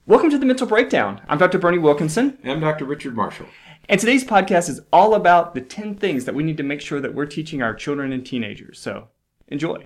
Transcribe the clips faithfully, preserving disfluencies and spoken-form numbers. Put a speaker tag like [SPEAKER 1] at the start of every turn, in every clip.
[SPEAKER 1] Welcome to the Mental Breakdown. I'm Doctor Bernie Wilkinson.
[SPEAKER 2] And I'm Doctor Richard Marshall.
[SPEAKER 1] And today's podcast is all about the ten things that we need to make sure that we're teaching our children and teenagers. So, enjoy.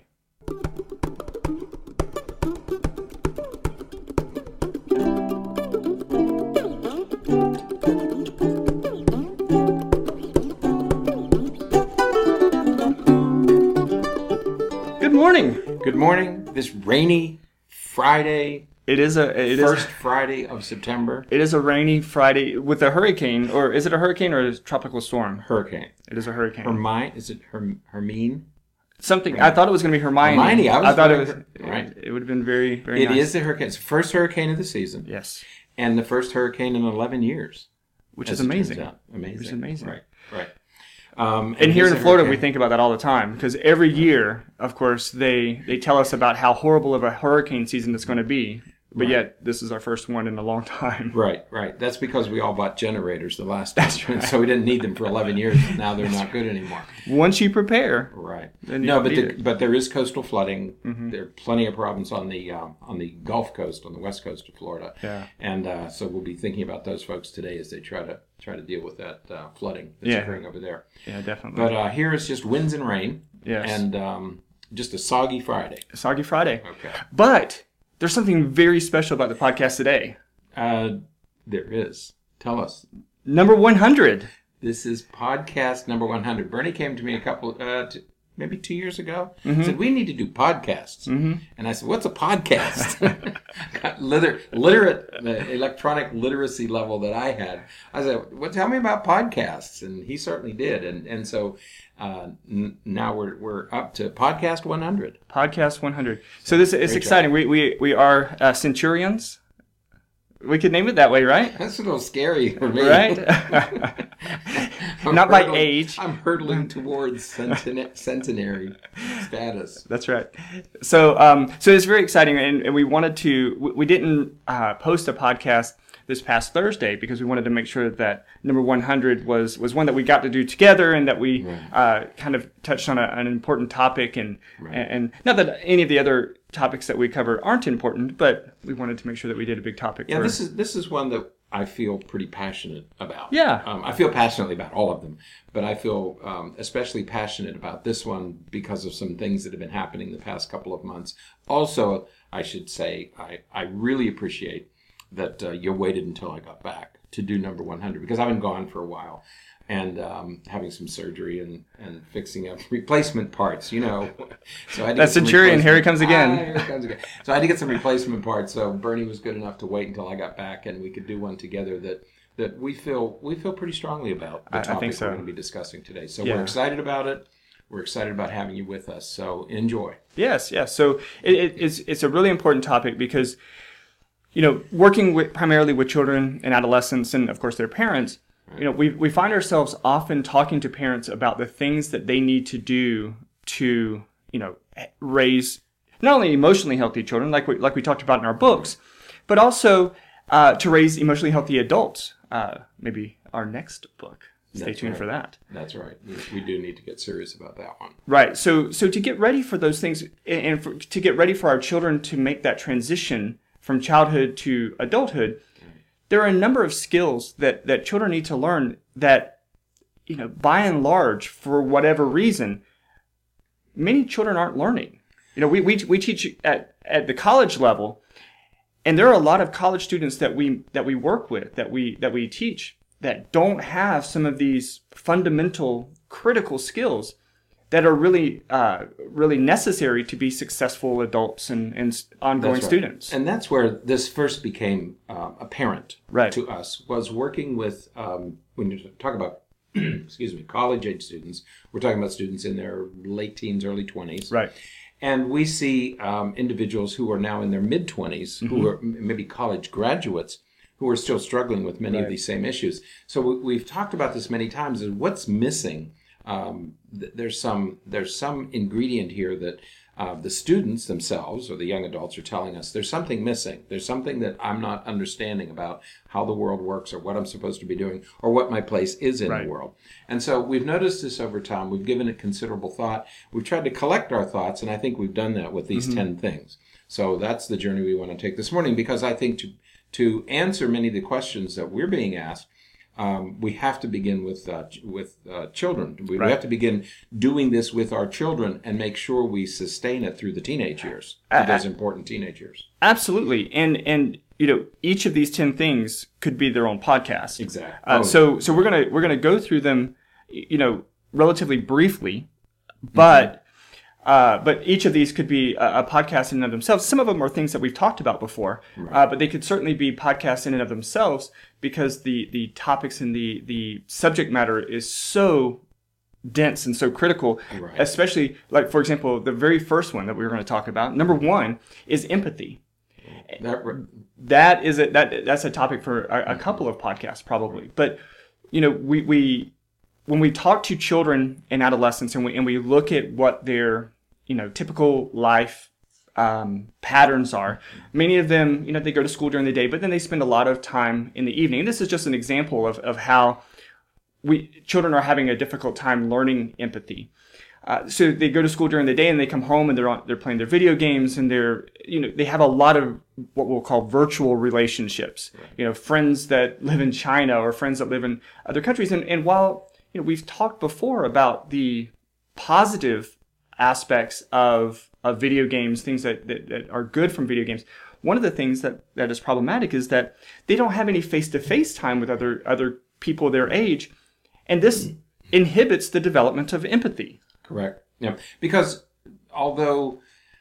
[SPEAKER 1] Good morning.
[SPEAKER 2] Good morning. This rainy Friday.
[SPEAKER 1] It is a it
[SPEAKER 2] first
[SPEAKER 1] is,
[SPEAKER 2] Friday of September.
[SPEAKER 1] It is a rainy Friday with a hurricane, or is it a hurricane or a tropical storm?
[SPEAKER 2] Hurricane.
[SPEAKER 1] It is a hurricane.
[SPEAKER 2] Hermine? Is it Herm, Hermine?
[SPEAKER 1] Something. I thought it was going to be Hermione.
[SPEAKER 2] Hermione. I, was
[SPEAKER 1] I thought it was.
[SPEAKER 2] Her, right.
[SPEAKER 1] It, it would have been very, very.
[SPEAKER 2] It
[SPEAKER 1] nice.
[SPEAKER 2] is the hurricane. It's the first hurricane of the season.
[SPEAKER 1] Yes.
[SPEAKER 2] And the first hurricane in eleven years.
[SPEAKER 1] Which is amazing.
[SPEAKER 2] Amazing.
[SPEAKER 1] Which is amazing.
[SPEAKER 2] Right. Right. Um,
[SPEAKER 1] and, and here in Florida, we think about that all the time because every year, of course, they they tell us about how horrible of a hurricane season it's going to be. But right. Yet, this is our first one in a long time.
[SPEAKER 2] Right, right. That's because we all bought generators the last time.
[SPEAKER 1] That's right.
[SPEAKER 2] So we didn't need them for eleven years. And now they're not good anymore.
[SPEAKER 1] Once you prepare.
[SPEAKER 2] Right.
[SPEAKER 1] Then you
[SPEAKER 2] no, but
[SPEAKER 1] need
[SPEAKER 2] the,
[SPEAKER 1] it.
[SPEAKER 2] but there is coastal flooding.
[SPEAKER 1] Mm-hmm.
[SPEAKER 2] There are plenty of problems on the um, on the Gulf Coast, on the west coast of Florida.
[SPEAKER 1] Yeah.
[SPEAKER 2] And uh, so we'll be thinking about those folks today as they try to try to deal with that uh, flooding that's
[SPEAKER 1] yeah.
[SPEAKER 2] occurring over there.
[SPEAKER 1] Yeah, definitely.
[SPEAKER 2] But uh, here is just winds and rain.
[SPEAKER 1] Yes.
[SPEAKER 2] And um, just a soggy Friday.
[SPEAKER 1] A soggy Friday.
[SPEAKER 2] Okay.
[SPEAKER 1] But there's something very special about the podcast today.
[SPEAKER 2] Uh, there is. Tell us.
[SPEAKER 1] Number one hundred.
[SPEAKER 2] This is podcast number one hundred. Bernie came to me a couple, uh, t- maybe two years ago.
[SPEAKER 1] Mm-hmm.
[SPEAKER 2] Said, we need to do podcasts.
[SPEAKER 1] Mm-hmm.
[SPEAKER 2] And I said, what's a podcast? Got liter- literate, the electronic literacy level that I had. I said, well, tell me about podcasts. And he certainly did. And and so uh, n- now we're we're up to podcast one hundred.
[SPEAKER 1] Podcast one hundred. So this it's
[SPEAKER 2] Great
[SPEAKER 1] exciting.
[SPEAKER 2] job.
[SPEAKER 1] We we we are uh, centurions. We could name it that way, right?
[SPEAKER 2] That's a little scary for me.
[SPEAKER 1] Right? Not by
[SPEAKER 2] hurtling,
[SPEAKER 1] age.
[SPEAKER 2] I'm hurtling towards centena- centenary status.
[SPEAKER 1] That's right. So, um, so it's very exciting, and, and we wanted to. We, we didn't uh, post a podcast this past Thursday because we wanted to make sure that number one hundred was was one that we got to do together, and that we
[SPEAKER 2] right.
[SPEAKER 1] uh, kind of touched on a, an important topic, and,
[SPEAKER 2] right.
[SPEAKER 1] and and not that any of the other topics that we cover aren't important, but we wanted to make sure that we did a big topic.
[SPEAKER 2] Yeah,
[SPEAKER 1] for,
[SPEAKER 2] this is this is one that I feel pretty passionate about.
[SPEAKER 1] Yeah.
[SPEAKER 2] Um, I feel passionately about all of them, but I feel um, especially passionate about this one because of some things that have been happening the past couple of months. Also, I should say, I, I really appreciate that uh, you waited until I got back to do number one hundred because I've been gone for a while and um, having some surgery and, and fixing up replacement parts, you know. So I had to
[SPEAKER 1] that
[SPEAKER 2] get some
[SPEAKER 1] centurion, here he comes again.
[SPEAKER 2] Ah, here he comes again. So I had to get some replacement parts. So Bernie was good enough to wait until I got back, and we could do one together that, that we feel we feel pretty strongly about the
[SPEAKER 1] I,
[SPEAKER 2] topic
[SPEAKER 1] I think so.
[SPEAKER 2] we're going to be discussing today. So
[SPEAKER 1] yeah.
[SPEAKER 2] we're excited about it. We're excited about having you with us. So enjoy.
[SPEAKER 1] Yes, yes. So it, it, it's it's a really important topic because, you know, working with primarily with children and adolescents, and of course their parents. You know, we we find ourselves often talking to parents about the things that they need to do to, you know, raise not only emotionally healthy children, like we, like we talked about in our books, but also uh, to raise emotionally healthy adults. Uh, maybe our next book. Stay
[SPEAKER 2] That's
[SPEAKER 1] tuned
[SPEAKER 2] right.
[SPEAKER 1] for that.
[SPEAKER 2] That's right. We, we do need to get serious about that one.
[SPEAKER 1] Right. So so to get ready for those things, and for, to get ready for our children to make that transition from childhood to adulthood, there are a number of skills that, that children need to learn that, you know, by and large, for whatever reason, many children aren't learning. You know, we, we, we teach at, at the college level, and there are a lot of college students that we, that we work with, that we, that we teach, that don't have some of these fundamental critical skills that are really, uh, really necessary to be successful adults and, and ongoing
[SPEAKER 2] That's right.
[SPEAKER 1] students.
[SPEAKER 2] And that's where this first became uh, apparent
[SPEAKER 1] Right.
[SPEAKER 2] to us, was working with, um, when you talk about, excuse me, college-age students, we're talking about students in their late teens, early twenties.
[SPEAKER 1] Right.
[SPEAKER 2] And we see um, individuals who are now in their mid-twenties, mm-hmm. who are m- maybe college graduates, who are still struggling with many
[SPEAKER 1] right.
[SPEAKER 2] of these same issues. So we, we've talked about this many times, is what's missing. Um, th- there's some there's some ingredient here that uh, the students themselves or the young adults are telling us there's something missing. There's something that I'm not understanding about how the world works or what I'm supposed to be doing or what my place is in
[SPEAKER 1] right.
[SPEAKER 2] the world. And so we've noticed this over time. We've given it considerable thought. We've tried to collect our thoughts, and I think we've done that with these mm-hmm. ten things. So that's the journey we want to take this morning, because I think to to answer many of the questions that we're being asked, um, we have to begin with uh, with uh, children. We,
[SPEAKER 1] Right.
[SPEAKER 2] we have to begin doing this with our children and make sure we sustain it through the teenage years, through those important teenage years.
[SPEAKER 1] Absolutely. And, and, you know, each of these ten things could be their own podcast.
[SPEAKER 2] Exactly.
[SPEAKER 1] Uh,
[SPEAKER 2] Oh.
[SPEAKER 1] So, so we're going to, we're going to go through them, you know, relatively briefly, but, uh, but each of these could be a, a podcast in and of themselves. Some of them are things that we've talked about before, uh, but they could certainly be podcasts in and of themselves because the, the topics and the, the subject matter is so dense and so critical,
[SPEAKER 2] Right.
[SPEAKER 1] especially like, for example, the very first one that we were going to talk about, number one is empathy.
[SPEAKER 2] That,
[SPEAKER 1] That is a, that that's a topic for a, a couple of podcasts probably. But you know, we, we when we talk to children and adolescents and we and we look at what their you know typical life um, patterns are, many of them you know they go to school during the day, but then they spend a lot of time in the evening. And this is just an example of of how we children are having a difficult time learning empathy. Uh, so they go to school during the day and they come home and they're on, they're playing their video games and they're, you know, they have a lot of what we'll call virtual relationships, right. You know, friends that live in China or friends that live in other countries. And, and while, you know, we've talked before about the positive aspects of, of video games, things that, that, that are good from video games. One of the things that, that is problematic is that they don't have any face-to-face time with other, other people their age. And this inhibits the development of empathy.
[SPEAKER 2] Correct. Yeah. Because although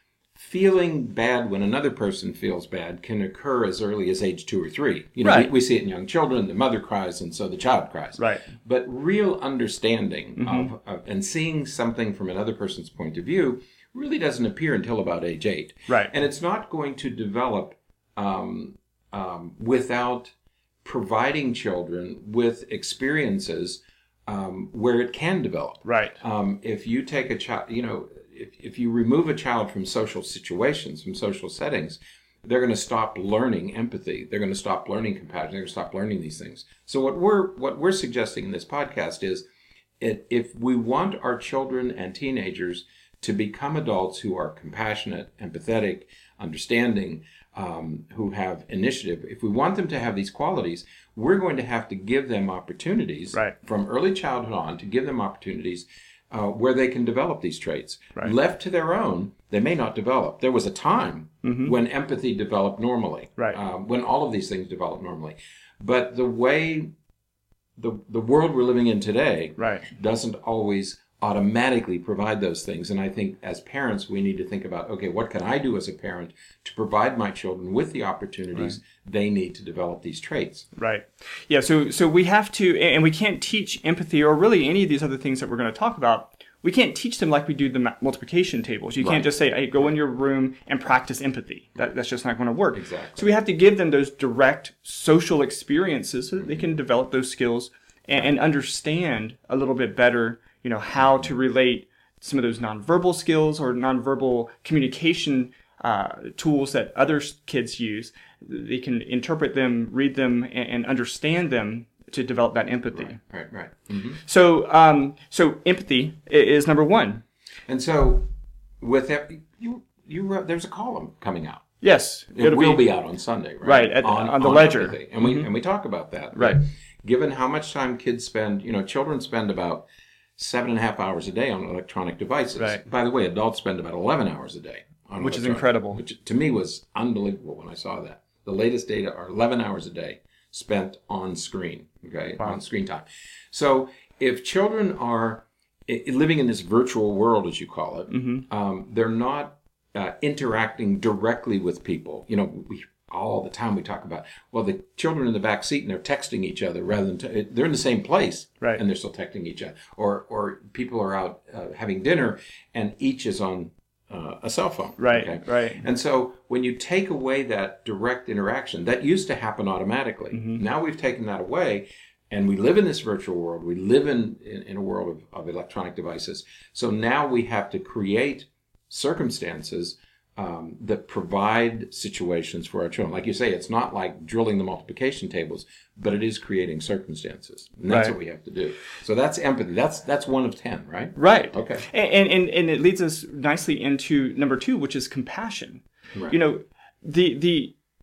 [SPEAKER 2] feeling bad when another person feels bad can occur as early as age two or three. You know,
[SPEAKER 1] right.
[SPEAKER 2] we, we see it in young children. The mother cries, and so the child cries.
[SPEAKER 1] Right.
[SPEAKER 2] But real understanding
[SPEAKER 1] Mm-hmm.
[SPEAKER 2] of, of and seeing something from another person's point of view really doesn't appear until about age eight.
[SPEAKER 1] Right.
[SPEAKER 2] And it's not going to develop um, um, without providing children with experiences um, where it can develop.
[SPEAKER 1] Right.
[SPEAKER 2] Um, if you take a child, you know, if, if you remove a child from social situations, from social settings, they're going to stop learning empathy. They're going to stop learning compassion. They're going to stop learning these things. So what we're what we're suggesting in this podcast is, it, if we want our children and teenagers to become adults who are compassionate, empathetic, understanding, um, who have initiative, if we want them to have these qualities, we're going to have to give them opportunities
[SPEAKER 1] right.
[SPEAKER 2] from early childhood on to give them opportunities uh, where they can develop these traits.
[SPEAKER 1] Right.
[SPEAKER 2] Left to their own, they may not develop. There was a time mm-hmm. when empathy developed normally,
[SPEAKER 1] right.
[SPEAKER 2] um, when all of these things developed normally. But the way the the world we're living in today
[SPEAKER 1] right.
[SPEAKER 2] doesn't always automatically provide those things. And I think as parents, we need to think about, okay, what can I do as a parent to provide my children with the opportunities right. they need to develop these traits?
[SPEAKER 1] Right. Yeah. So, so we have to, and we can't teach empathy or really any of these other things that we're going to talk about. We can't teach them like we do the multiplication tables. You
[SPEAKER 2] right.
[SPEAKER 1] can't just say, hey, go in your room and practice empathy. That, that's just not going to work.
[SPEAKER 2] Exactly.
[SPEAKER 1] So we have to give them those direct social experiences so that they can develop those skills and, and understand a little bit better, you know, how to relate some of those nonverbal skills or nonverbal communication uh, tools that other kids use. They can interpret them, read them, and, and understand them to develop that empathy.
[SPEAKER 2] Right, right, right. Mm-hmm.
[SPEAKER 1] So, um, so empathy is number one.
[SPEAKER 2] And so, with that, you you wrote, there's a column coming out.
[SPEAKER 1] Yes,
[SPEAKER 2] it will be, be out on Sunday, right?
[SPEAKER 1] Right at, on, on the on Ledger,
[SPEAKER 2] empathy. and we
[SPEAKER 1] mm-hmm.
[SPEAKER 2] and we talk about that.
[SPEAKER 1] Right.
[SPEAKER 2] Given how much time kids spend, you know, children spend about seven and a half hours a day on electronic devices.
[SPEAKER 1] Right.
[SPEAKER 2] By the way, adults spend about eleven hours a day on
[SPEAKER 1] which is incredible.
[SPEAKER 2] Which to me was unbelievable when I saw that. The latest data are eleven hours a day spent on screen, okay,
[SPEAKER 1] wow.
[SPEAKER 2] on screen time. So if children are living in this virtual world, as you call it,
[SPEAKER 1] mm-hmm.
[SPEAKER 2] um, they're not uh, interacting directly with people. You know, we all the time we talk about, well, the children in the back seat and they're texting each other rather than t- they're in the same place,
[SPEAKER 1] right.
[SPEAKER 2] and they're still texting each other. Or or people are out uh, having dinner and each is on uh, a cell phone.
[SPEAKER 1] Right,
[SPEAKER 2] okay?
[SPEAKER 1] right.
[SPEAKER 2] And so when you take away that direct interaction, that used to happen automatically.
[SPEAKER 1] Mm-hmm.
[SPEAKER 2] Now we've taken that away. And we live in this virtual world. We live in, in, in a world of, of electronic devices. So now we have to create circumstances um, that provide situations for our children. Like you say, it's not like drilling the multiplication tables, but it is creating circumstances. And that's
[SPEAKER 1] right.
[SPEAKER 2] what we have to do. So that's empathy. That's that's one of ten, right?
[SPEAKER 1] Right.
[SPEAKER 2] Okay.
[SPEAKER 1] And, and, and it leads us nicely into number two, which is compassion.
[SPEAKER 2] Right.
[SPEAKER 1] You know, the the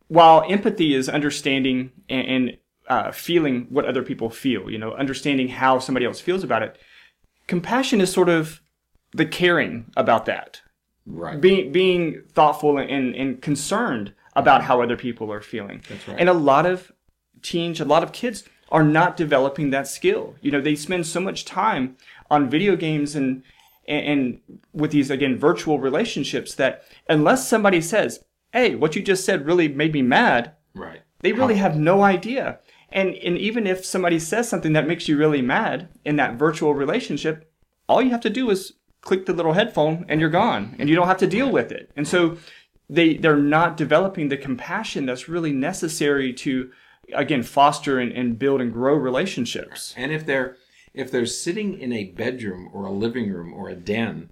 [SPEAKER 1] while empathy is understanding and, and uh, feeling what other people feel, you know, understanding how somebody else feels about it, compassion is sort of the caring about that.
[SPEAKER 2] Right.
[SPEAKER 1] Being being thoughtful and, and concerned about how other people are feeling.
[SPEAKER 2] That's right.
[SPEAKER 1] And a lot of teens, a lot of kids are not developing that skill. You know, they spend so much time on video games and and, and with these, again, virtual relationships that unless somebody says, hey, what you just said really made me mad,
[SPEAKER 2] right.
[SPEAKER 1] they really
[SPEAKER 2] How-
[SPEAKER 1] have no idea. And and even if somebody says something that makes you really mad in that virtual relationship, all you have to do is click the little headphone and you're gone, and you don't have to deal with it. And so they they're not developing the compassion that's really necessary to, again, foster and, and build and grow relationships.
[SPEAKER 2] And if they're if they're sitting in a bedroom or a living room or a den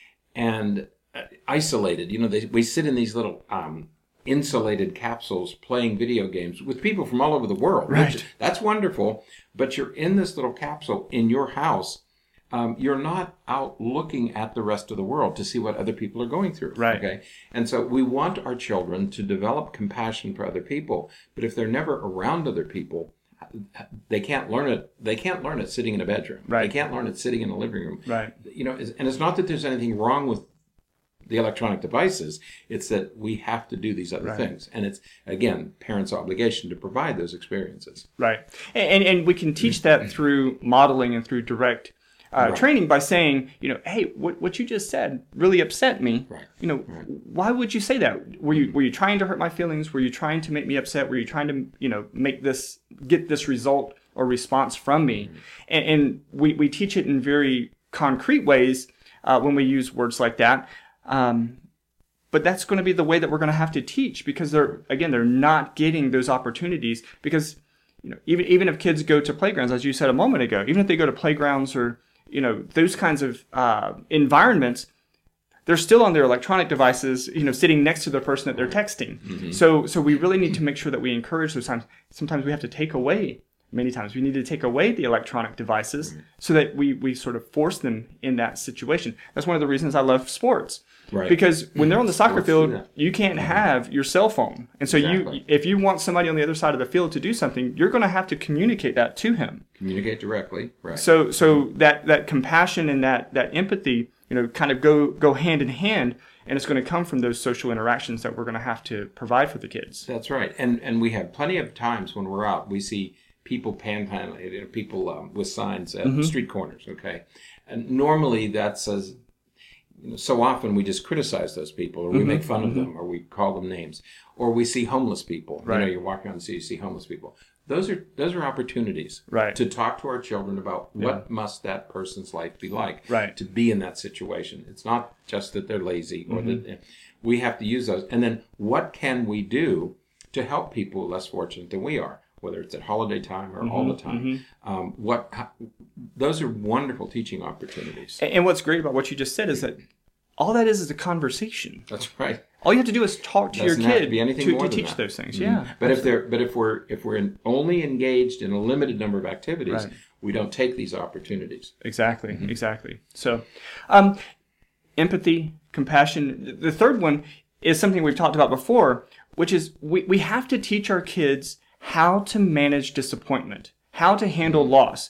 [SPEAKER 2] and uh, isolated, you know, they we sit in these little um, insulated capsules playing video games with people from all over the world.
[SPEAKER 1] Right.
[SPEAKER 2] Which, that's wonderful, but you're in this little capsule in your house. Um, you're not out looking at the rest of the world to see what other people are going through.
[SPEAKER 1] Right.
[SPEAKER 2] Okay. And so we want our children to develop compassion for other people, but if they're never around other people, they can't learn it. They can't learn it sitting in a bedroom.
[SPEAKER 1] Right.
[SPEAKER 2] They can't learn it sitting in a living room.
[SPEAKER 1] Right.
[SPEAKER 2] You know, and it's not that there's anything wrong with the electronic devices. It's that we have to do these other
[SPEAKER 1] Right.
[SPEAKER 2] things, and it's again parents' obligation to provide those experiences.
[SPEAKER 1] Right. And and we can teach that through modeling and through direct Uh,
[SPEAKER 2] Right.
[SPEAKER 1] training by saying, you know, hey, what what you just said really upset me.
[SPEAKER 2] Right.
[SPEAKER 1] You know,
[SPEAKER 2] Right.
[SPEAKER 1] why would you say that? Were you were you trying to hurt my feelings? Were you trying to make me upset? Were you trying to, you know, make this get this result or response from me?
[SPEAKER 2] Mm-hmm.
[SPEAKER 1] And, and we we teach it in very concrete ways uh, when we use words like that. Um, but that's going to be the way that we're going to have to teach, because they're again they're not getting those opportunities, because you know even even if kids go to playgrounds, as you said a moment ago, even if they go to playgrounds or you know, those kinds of uh, environments, they're still on their electronic devices, you know, sitting next to the person that they're texting.
[SPEAKER 2] Mm-hmm.
[SPEAKER 1] So so we really need to make sure that we encourage those times. Sometimes we have to take away, many times we need to take away the electronic devices mm-hmm. so that we, we sort of force them in that situation. That's one of the reasons I love sports.
[SPEAKER 2] Right.
[SPEAKER 1] Because when they're on the soccer
[SPEAKER 2] Sports
[SPEAKER 1] field,
[SPEAKER 2] do that.
[SPEAKER 1] you can't have your cell phone. And so
[SPEAKER 2] Exactly.
[SPEAKER 1] you, if you want somebody on the other side of the field to do something, you're going to have to communicate that to him.
[SPEAKER 2] Communicate directly. Right.
[SPEAKER 1] So so that, that compassion and that, that empathy, you know, kind of go go hand in hand, and it's going to come from those social interactions that we're going to have to provide for the kids.
[SPEAKER 2] That's right. And and we have plenty of times when we're out, we see people panhandling, you know, people um, with signs at
[SPEAKER 1] Mm-hmm.
[SPEAKER 2] street corners, okay? And normally that's as, you know, so often we just criticize those people, or we
[SPEAKER 1] Mm-hmm.
[SPEAKER 2] make fun of them, or we call them names, or we see homeless people. You know,
[SPEAKER 1] Right.
[SPEAKER 2] you're walking around the city, you see homeless people. Those are those are opportunities
[SPEAKER 1] Right.
[SPEAKER 2] to talk to our children about what
[SPEAKER 1] Yeah.
[SPEAKER 2] must that person's life be like
[SPEAKER 1] Right.
[SPEAKER 2] to be in that situation. It's not just that they're lazy or
[SPEAKER 1] Mm-hmm.
[SPEAKER 2] that we have to use those. And then what can we do to help people less fortunate than we are, whether it's at holiday time or
[SPEAKER 1] Mm-hmm.
[SPEAKER 2] all the time? Um, what how, those are wonderful teaching opportunities.
[SPEAKER 1] And, and what's great about what you just said is that all that is is a conversation.
[SPEAKER 2] That's right.
[SPEAKER 1] All you have to do is talk to
[SPEAKER 2] Doesn't
[SPEAKER 1] your
[SPEAKER 2] have to
[SPEAKER 1] kid
[SPEAKER 2] be anything
[SPEAKER 1] to,
[SPEAKER 2] more
[SPEAKER 1] to
[SPEAKER 2] than
[SPEAKER 1] teach
[SPEAKER 2] that.
[SPEAKER 1] those things.
[SPEAKER 2] Mhm.
[SPEAKER 1] Yeah.
[SPEAKER 2] But if they're but if we're if we're in, only engaged in a limited number of activities,
[SPEAKER 1] Right.
[SPEAKER 2] we don't take these opportunities.
[SPEAKER 1] Exactly, exactly. So, um, empathy, compassion. The third one is something we've talked about before, which is we, we have to teach our kids how to manage disappointment, how to handle loss.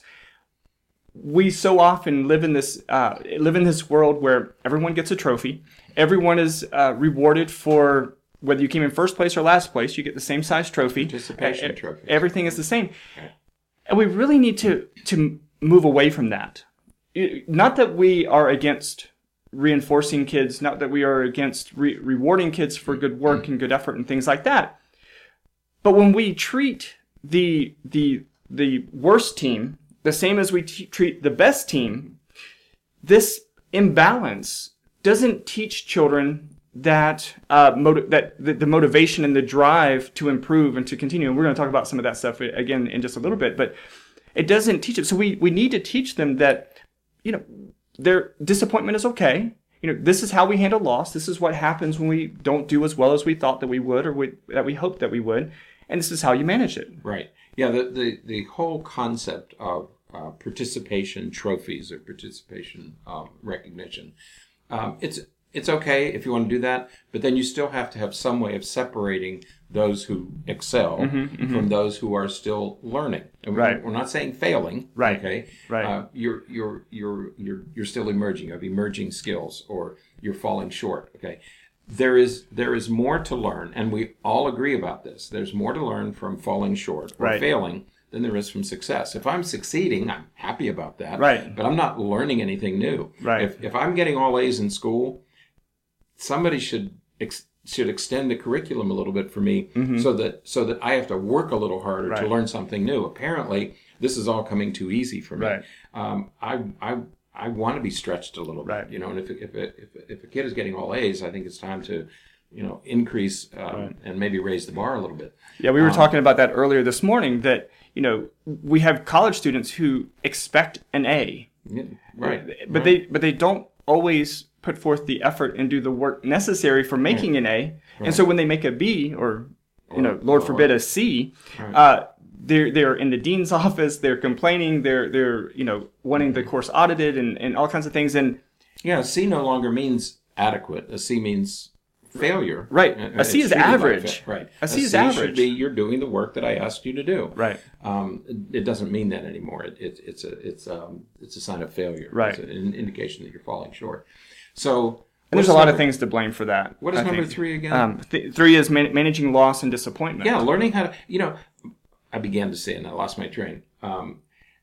[SPEAKER 1] We so often live in this uh, live in this world where everyone gets a trophy, everyone is uh, rewarded for whether you came in first place or last place. You get the same size trophy.
[SPEAKER 2] Participation
[SPEAKER 1] Uh,
[SPEAKER 2] trophies.
[SPEAKER 1] Everything is the same. And we really need to, to move away from that. It- Not that we are against reinforcing kids, not that we are against re- rewarding kids for good work and good effort and things like that. But when we treat the the the worst team the same as we t- treat the best team, this imbalance doesn't teach children that uh, motiv- that the, the motivation and the drive to improve and to continue. And we're going to talk about some of that stuff again in just a little bit, but it doesn't teach it. So we, we need to teach them that, you know, their disappointment is okay. You know, this is how we handle loss. This is what happens when we don't do as well as we thought that we would, or we, that we hoped that we would. And this is how you manage it.
[SPEAKER 2] Right. Yeah, the, the, the whole concept of uh, participation trophies or participation um, recognition, um, it's it's okay if you want to do that, but then you still have to have some way of separating those who excel
[SPEAKER 1] Mm-hmm, mm-hmm.
[SPEAKER 2] from those who are still learning. And
[SPEAKER 1] Right.
[SPEAKER 2] we're, we're not saying failing.
[SPEAKER 1] Right.
[SPEAKER 2] Okay.
[SPEAKER 1] Right.
[SPEAKER 2] Uh, you're you're you're you're you're still emerging. You have emerging skills, or you're falling short. Okay. There is there is more to learn, and we all agree about this. There's more to learn from falling short or
[SPEAKER 1] Right.
[SPEAKER 2] failing than there is from success. If I'm succeeding, I'm happy about that.
[SPEAKER 1] Right.
[SPEAKER 2] But I'm not learning anything new.
[SPEAKER 1] Right.
[SPEAKER 2] If if I'm getting all A's in school, somebody should ex- should extend the curriculum a little bit for me,
[SPEAKER 1] Mm-hmm.
[SPEAKER 2] so that so that I have to work a little harder to
[SPEAKER 1] Right.
[SPEAKER 2] learn something new. Apparently, this is all coming too easy for me.
[SPEAKER 1] Right.
[SPEAKER 2] Um, I I I want to be stretched a little
[SPEAKER 1] Right.
[SPEAKER 2] bit, you know. And if if if if a kid is getting all A's, I think it's time to, you know, increase um,
[SPEAKER 1] Right.
[SPEAKER 2] and maybe raise the bar a little bit.
[SPEAKER 1] Yeah, we were
[SPEAKER 2] Um,
[SPEAKER 1] talking about that earlier this morning, that, you know, we have college students who expect an A.
[SPEAKER 2] Yeah, right.
[SPEAKER 1] But
[SPEAKER 2] right.
[SPEAKER 1] they but they don't always put forth the effort and do the work necessary for making an A. And so when they make a B, or, you know, Lord
[SPEAKER 2] or-
[SPEAKER 1] forbid, a C,
[SPEAKER 2] Right.
[SPEAKER 1] uh, they're they're in the dean's office, they're complaining, they're they're you know wanting the course audited and, and all kinds of things. And
[SPEAKER 2] Yeah, a C no longer means adequate. A C means failure.
[SPEAKER 1] Right.
[SPEAKER 2] Uh,
[SPEAKER 1] A C
[SPEAKER 2] it's
[SPEAKER 1] is
[SPEAKER 2] treated like
[SPEAKER 1] average.
[SPEAKER 2] fa- right.
[SPEAKER 1] A C is
[SPEAKER 2] should
[SPEAKER 1] average.
[SPEAKER 2] be you're doing the work that I asked you to do.
[SPEAKER 1] right,
[SPEAKER 2] Um, it, it doesn't mean that anymore. It, it, it's a it's um it's a sign of failure.
[SPEAKER 1] Right.
[SPEAKER 2] It's an indication that you're falling short. So
[SPEAKER 1] and there's
[SPEAKER 2] what
[SPEAKER 1] a
[SPEAKER 2] is
[SPEAKER 1] lot of
[SPEAKER 2] number-
[SPEAKER 1] things to blame for that.
[SPEAKER 2] What is
[SPEAKER 1] I
[SPEAKER 2] number
[SPEAKER 1] think.
[SPEAKER 2] three again?
[SPEAKER 1] Um, th- three is man- managing loss and disappointment.
[SPEAKER 2] Yeah, learning how to, you know, I began to say, and I lost my train. Um,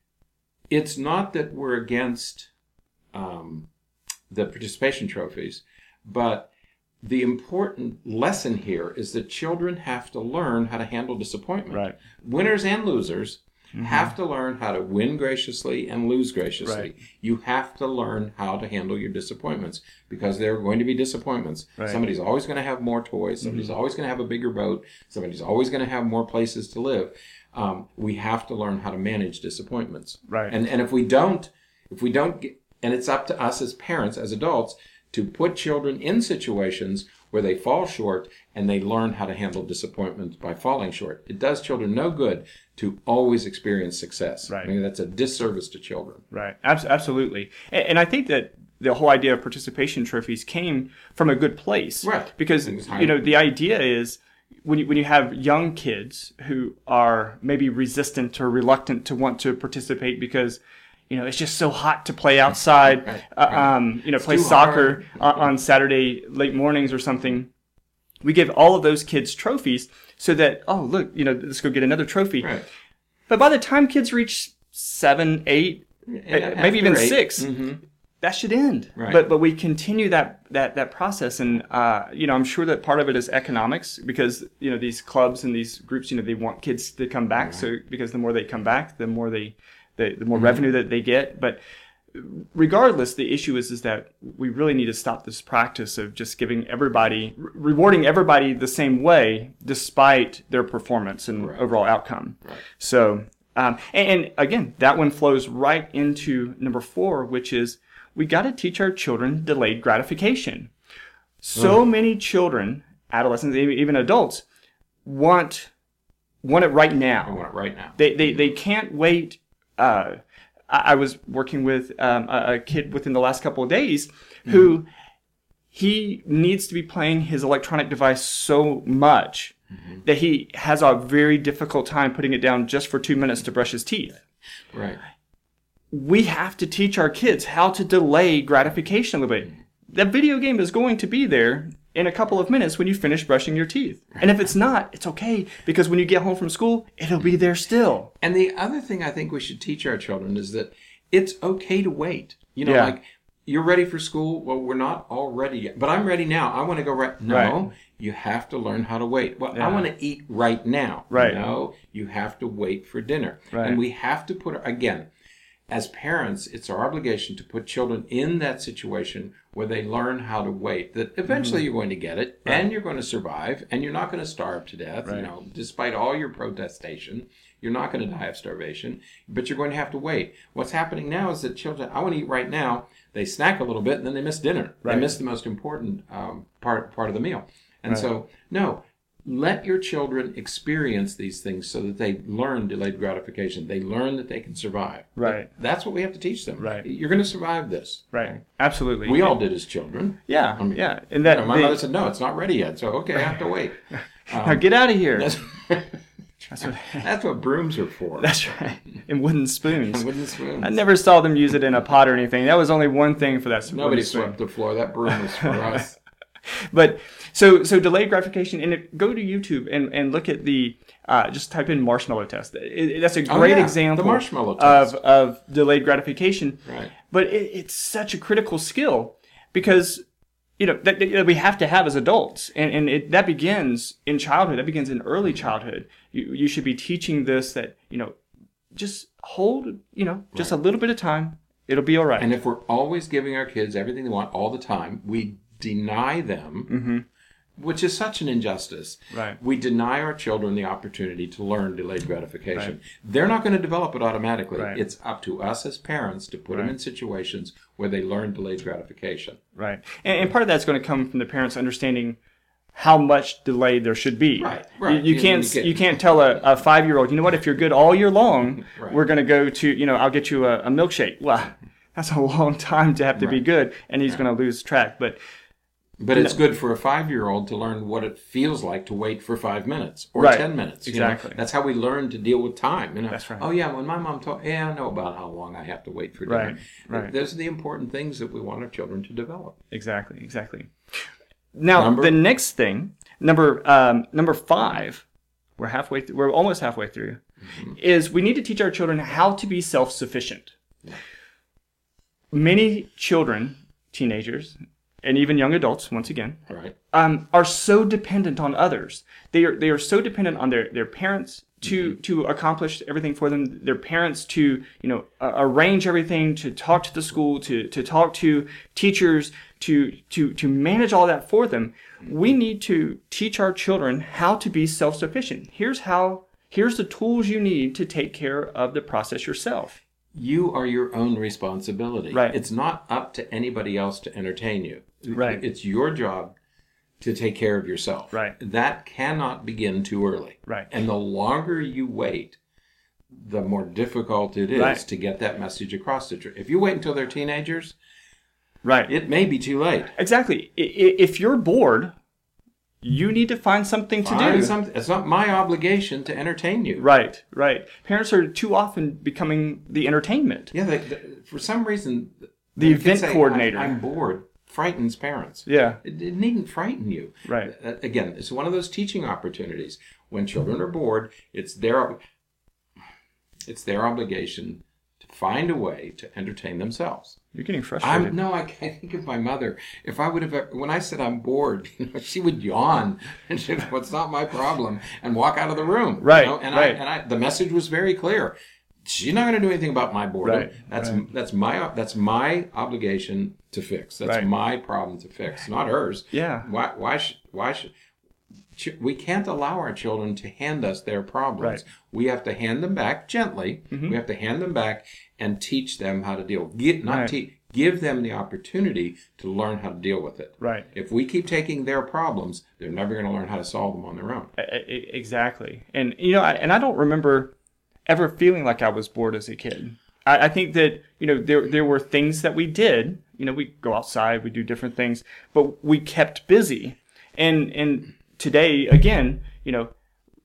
[SPEAKER 2] it's not that we're against um, the participation trophies, but the important lesson here is that children have to learn how to handle disappointment.
[SPEAKER 1] Right.
[SPEAKER 2] Winners and losers have to learn how to win graciously and lose graciously.
[SPEAKER 1] Right.
[SPEAKER 2] You have to learn how to handle your disappointments, because there are going to be disappointments.
[SPEAKER 1] Right.
[SPEAKER 2] Somebody's always going to have more toys. Somebody's always going to have a bigger boat. Somebody's always going to have more places to live. Um, we have to learn how to manage disappointments.
[SPEAKER 1] Right.
[SPEAKER 2] And and if we don't, if we don't get, and it's up to us as parents, as adults, to put children in situations where they fall short and they learn how to handle disappointment by falling short. It does children no good to always experience success.
[SPEAKER 1] Right.
[SPEAKER 2] I mean, that's a disservice to children.
[SPEAKER 1] Right. Abs- absolutely. And, and I think that the whole idea of participation trophies came from a good place.
[SPEAKER 2] Right.
[SPEAKER 1] Because,
[SPEAKER 2] It was high-
[SPEAKER 1] you know, the idea is when you, when you have young kids who are maybe resistant or reluctant to want to participate because, you know, it's just so hot to play outside,
[SPEAKER 2] Right,
[SPEAKER 1] uh,
[SPEAKER 2] right.
[SPEAKER 1] um, you know, play
[SPEAKER 2] too
[SPEAKER 1] soccer on, on Saturday late mornings or something. We give all of those kids trophies so that, oh, look, you know, let's go get another trophy.
[SPEAKER 2] Right.
[SPEAKER 1] But by the time kids reach seven, eight,
[SPEAKER 2] And
[SPEAKER 1] maybe even
[SPEAKER 2] after eight-
[SPEAKER 1] six,
[SPEAKER 2] Mhm.
[SPEAKER 1] that should end.
[SPEAKER 2] Right.
[SPEAKER 1] But but we continue that that that process, and uh, you know, I'm sure that part of it is economics, because you know these clubs and these groups, you know, they want kids to come back.
[SPEAKER 2] Right.
[SPEAKER 1] So because the more they come back, the more they, the, the more
[SPEAKER 2] Mm-hmm.
[SPEAKER 1] revenue that they get. But regardless, the issue is is that we really need to stop this practice of just giving everybody, re- rewarding everybody the same way, despite their performance and
[SPEAKER 2] Right.
[SPEAKER 1] overall outcome.
[SPEAKER 2] Right.
[SPEAKER 1] So, um, and, and again, that one flows right into number four, which is we got to teach our children delayed gratification. So many children, adolescents, even even adults, want want it right
[SPEAKER 2] I
[SPEAKER 1] now.
[SPEAKER 2] want it right now.
[SPEAKER 1] They they they can't wait. Uh, I, I was working with um, a, a kid within the last couple of days who he needs to be playing his electronic device so much that he has a very difficult time putting it down just for two minutes to brush his teeth.
[SPEAKER 2] Right.
[SPEAKER 1] We have to teach our kids how to delay gratification a little bit. That video game is going to be there in a couple of minutes when you finish brushing your teeth. And if it's not, it's okay, because when you get home from school, it'll be there still.
[SPEAKER 2] And the other thing I think we should teach our children is that it's okay to wait. You know,
[SPEAKER 1] Yeah.
[SPEAKER 2] like, you're ready for school. Well, we're not all ready yet, but I'm ready now. I want to go right. No,
[SPEAKER 1] Right.
[SPEAKER 2] you have to learn how to wait. Well,
[SPEAKER 1] Yeah.
[SPEAKER 2] I want to eat right now.
[SPEAKER 1] Right.
[SPEAKER 2] No, you have to wait for dinner.
[SPEAKER 1] Right.
[SPEAKER 2] And we have to put, again, as parents, it's our obligation to put children in that situation where they learn how to wait. That eventually
[SPEAKER 1] Mm-hmm.
[SPEAKER 2] you're going to get it, and you're going to survive, and you're not going to starve to death. You
[SPEAKER 1] Right.
[SPEAKER 2] know, despite all your protestation, you're not going to die of starvation, but you're going to have to wait. What's happening now is that children, I want to eat right now. They snack a little bit, and then they miss dinner.
[SPEAKER 1] Right.
[SPEAKER 2] They miss the most important um, part part of the meal. And
[SPEAKER 1] Right.
[SPEAKER 2] so, no. Let your children experience these things so that they learn delayed gratification. They learn that they can survive.
[SPEAKER 1] Right.
[SPEAKER 2] That's what we have to teach them.
[SPEAKER 1] Right.
[SPEAKER 2] You're going to survive this.
[SPEAKER 1] Right. Absolutely.
[SPEAKER 2] We all did as children.
[SPEAKER 1] Yeah.
[SPEAKER 2] I mean,
[SPEAKER 1] yeah. And that
[SPEAKER 2] You know, my
[SPEAKER 1] the-
[SPEAKER 2] mother said, no, it's not ready yet. So, okay, I have to wait. Um,
[SPEAKER 1] now get out of here.
[SPEAKER 2] That's,
[SPEAKER 1] That's what.
[SPEAKER 2] that's what brooms are for.
[SPEAKER 1] That's right. And wooden spoons.
[SPEAKER 2] Wooden spoons.
[SPEAKER 1] I never saw them use it in a pot or anything. That was only one thing for that.
[SPEAKER 2] Nobody
[SPEAKER 1] wooden spoon.
[SPEAKER 2] swept the floor. That broom was for us.
[SPEAKER 1] But so so delayed gratification, and it, go to YouTube and, and look at the uh, just type in marshmallow test. It, it, that's a
[SPEAKER 2] Oh,
[SPEAKER 1] great
[SPEAKER 2] yeah,
[SPEAKER 1] example
[SPEAKER 2] the marshmallow
[SPEAKER 1] of
[SPEAKER 2] test.
[SPEAKER 1] of delayed gratification.
[SPEAKER 2] Right.
[SPEAKER 1] But it, it's such a critical skill because you know that, that we have to have as adults, and and it, that begins in childhood. That begins in early childhood. You you should be teaching this that you know just hold you know just
[SPEAKER 2] Right.
[SPEAKER 1] a little bit of time. It'll be all right.
[SPEAKER 2] And if we're always giving our kids everything they want all the time, we deny them,
[SPEAKER 1] Mm-hmm.
[SPEAKER 2] which is such an injustice.
[SPEAKER 1] Right.
[SPEAKER 2] We deny our children the opportunity to learn delayed gratification. They're not going to develop it automatically.
[SPEAKER 1] Right.
[SPEAKER 2] It's up to us as parents to put them
[SPEAKER 1] Right.
[SPEAKER 2] in situations where they learn delayed gratification.
[SPEAKER 1] Right. And, and part of that's going to come from the parents understanding how much delay there should be.
[SPEAKER 2] Right, right.
[SPEAKER 1] You, you
[SPEAKER 2] You-
[SPEAKER 1] can't
[SPEAKER 2] you get-
[SPEAKER 1] you can't tell a, a five year old, you know what, if you're good all year long,
[SPEAKER 2] Right.
[SPEAKER 1] we're going to go to, you know, I'll get you a, a milkshake. Well, that's a long time to have to be
[SPEAKER 2] Right.
[SPEAKER 1] good, and he's going to lose track. But
[SPEAKER 2] But it's good for a five-year-old to learn what it feels like to wait for five minutes or
[SPEAKER 1] Right.
[SPEAKER 2] ten minutes. you know?
[SPEAKER 1] Exactly.
[SPEAKER 2] That's how we learn to deal with time. You know?
[SPEAKER 1] That's right.
[SPEAKER 2] Oh, yeah, when my mom told yeah, I know about how long I have to wait for dinner.
[SPEAKER 1] Right, right.
[SPEAKER 2] Those are the important things that we want our children to develop.
[SPEAKER 1] exactly, exactly. Now,
[SPEAKER 2] Number?
[SPEAKER 1] the next thing, number um, number five, we're halfway through, we're almost halfway through,
[SPEAKER 2] Mm-hmm.
[SPEAKER 1] is we need to teach our children how to be self-sufficient. Many children, teenagers, and even young adults, once again,
[SPEAKER 2] Right.
[SPEAKER 1] um, are so dependent on others. They are they are so dependent on their, their parents to to accomplish everything for them. Their parents to you know uh, arrange everything, to talk to the school, to to talk to teachers, to to to manage all that for them. We need to teach our children how to be self-sufficient. Here's how. Here's the tools you need to take care of the process yourself.
[SPEAKER 2] You are your own responsibility.
[SPEAKER 1] Right.
[SPEAKER 2] It's not up to anybody else to entertain you.
[SPEAKER 1] Right.
[SPEAKER 2] It's your job to take care of yourself.
[SPEAKER 1] Right.
[SPEAKER 2] That cannot begin too early.
[SPEAKER 1] Right.
[SPEAKER 2] And the longer you wait, the more difficult it is
[SPEAKER 1] Right.
[SPEAKER 2] to get that message across to children. If you wait until they're teenagers,
[SPEAKER 1] Right.
[SPEAKER 2] it may be too late.
[SPEAKER 1] Exactly. I- i- If you're bored, you need to find something to
[SPEAKER 2] Find
[SPEAKER 1] do.
[SPEAKER 2] some- it's not my obligation to entertain you.
[SPEAKER 1] Right, right. Parents are too often becoming the entertainment.
[SPEAKER 2] Yeah, they, they, for some reason,
[SPEAKER 1] The
[SPEAKER 2] when kids
[SPEAKER 1] event
[SPEAKER 2] say,
[SPEAKER 1] coordinator.
[SPEAKER 2] I, I'm bored. Frightens parents.
[SPEAKER 1] Yeah.
[SPEAKER 2] It, it needn't frighten you.
[SPEAKER 1] Right.
[SPEAKER 2] Uh, Again, it's one of those teaching opportunities. When children are bored, it's their it's their obligation to find a way to entertain themselves.
[SPEAKER 1] You're getting frustrated.
[SPEAKER 2] I'm no, I can't think of my mother. If I would have, ever- when I said I'm bored, you know, she would yawn and she'd go, "It's not my problem," and walk out of the room. you
[SPEAKER 1] Right,
[SPEAKER 2] know? And
[SPEAKER 1] right.
[SPEAKER 2] I and I, the message was very clear. She's not going to do anything about my boredom.
[SPEAKER 1] Right,
[SPEAKER 2] That's
[SPEAKER 1] right.
[SPEAKER 2] that's my that's my obligation to fix. That's
[SPEAKER 1] Right.
[SPEAKER 2] my problem to fix, not hers.
[SPEAKER 1] Yeah.
[SPEAKER 2] Why why should why should ch- we can't allow our children to hand us their problems.
[SPEAKER 1] Right. Mm-hmm.
[SPEAKER 2] We have to hand them back gently. We have to hand them back and teach them how to deal. Get not
[SPEAKER 1] Right.
[SPEAKER 2] teach. Give them the opportunity to learn how to deal with it.
[SPEAKER 1] Right.
[SPEAKER 2] If we keep taking their problems, they're never going to learn how to solve them on their own.
[SPEAKER 1] E- e- Exactly. And, you know, I, and I don't remember ever feeling like I was bored as a kid. I, I think that, you know, there, there were things that we did. You know, we go outside, we do different things, but we kept busy. And, and today, again, you know,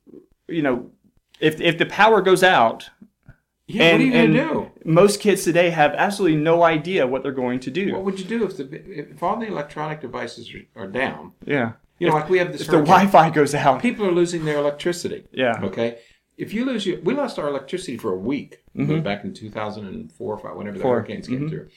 [SPEAKER 1] you know, if, if the power goes out,
[SPEAKER 2] Yeah,
[SPEAKER 1] and,
[SPEAKER 2] what are you going
[SPEAKER 1] and
[SPEAKER 2] to do?
[SPEAKER 1] most kids today have absolutely no idea what they're going to do.
[SPEAKER 2] What would you do if the if all the electronic devices are, are down?
[SPEAKER 1] Yeah.
[SPEAKER 2] You know, like we have this.
[SPEAKER 1] If the
[SPEAKER 2] hurricane.
[SPEAKER 1] Wi-Fi goes out.
[SPEAKER 2] People are losing their electricity.
[SPEAKER 1] Yeah.
[SPEAKER 2] Okay. If you lose your, we lost our electricity for a week back in two thousand four or five, whenever the
[SPEAKER 1] Four.
[SPEAKER 2] hurricanes came through.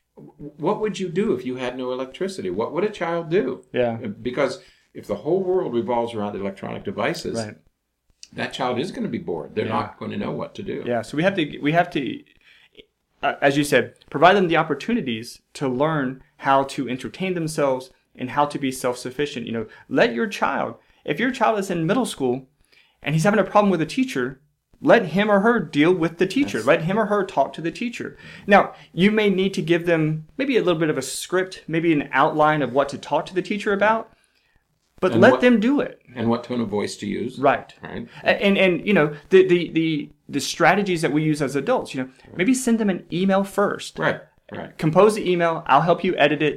[SPEAKER 2] What would you do if you had no electricity? What would a child do?
[SPEAKER 1] Yeah.
[SPEAKER 2] Because if the whole world revolves around electronic devices,
[SPEAKER 1] Right.
[SPEAKER 2] that child is going to be bored. They're
[SPEAKER 1] Yeah.
[SPEAKER 2] not going to know what to do.
[SPEAKER 1] Yeah. So we have to, we have to, uh, as you said, provide them the opportunities to learn how to entertain themselves and how to be self-sufficient. You know, let your child, if your child is in middle school and he's having a problem with a teacher, let him or her deal with the teacher.
[SPEAKER 2] That's-
[SPEAKER 1] Let him or her talk to the teacher. Now, you may need to give them maybe a little bit of a script, maybe an outline of what to talk to the teacher about, but
[SPEAKER 2] And
[SPEAKER 1] let
[SPEAKER 2] what-
[SPEAKER 1] them do it.
[SPEAKER 2] And what tone of voice to use.
[SPEAKER 1] Right.
[SPEAKER 2] Right.
[SPEAKER 1] And and you know the, the the the strategies that we use as adults, you know, maybe send them an email first.
[SPEAKER 2] Right. Right.
[SPEAKER 1] Compose the email. I'll help you edit it.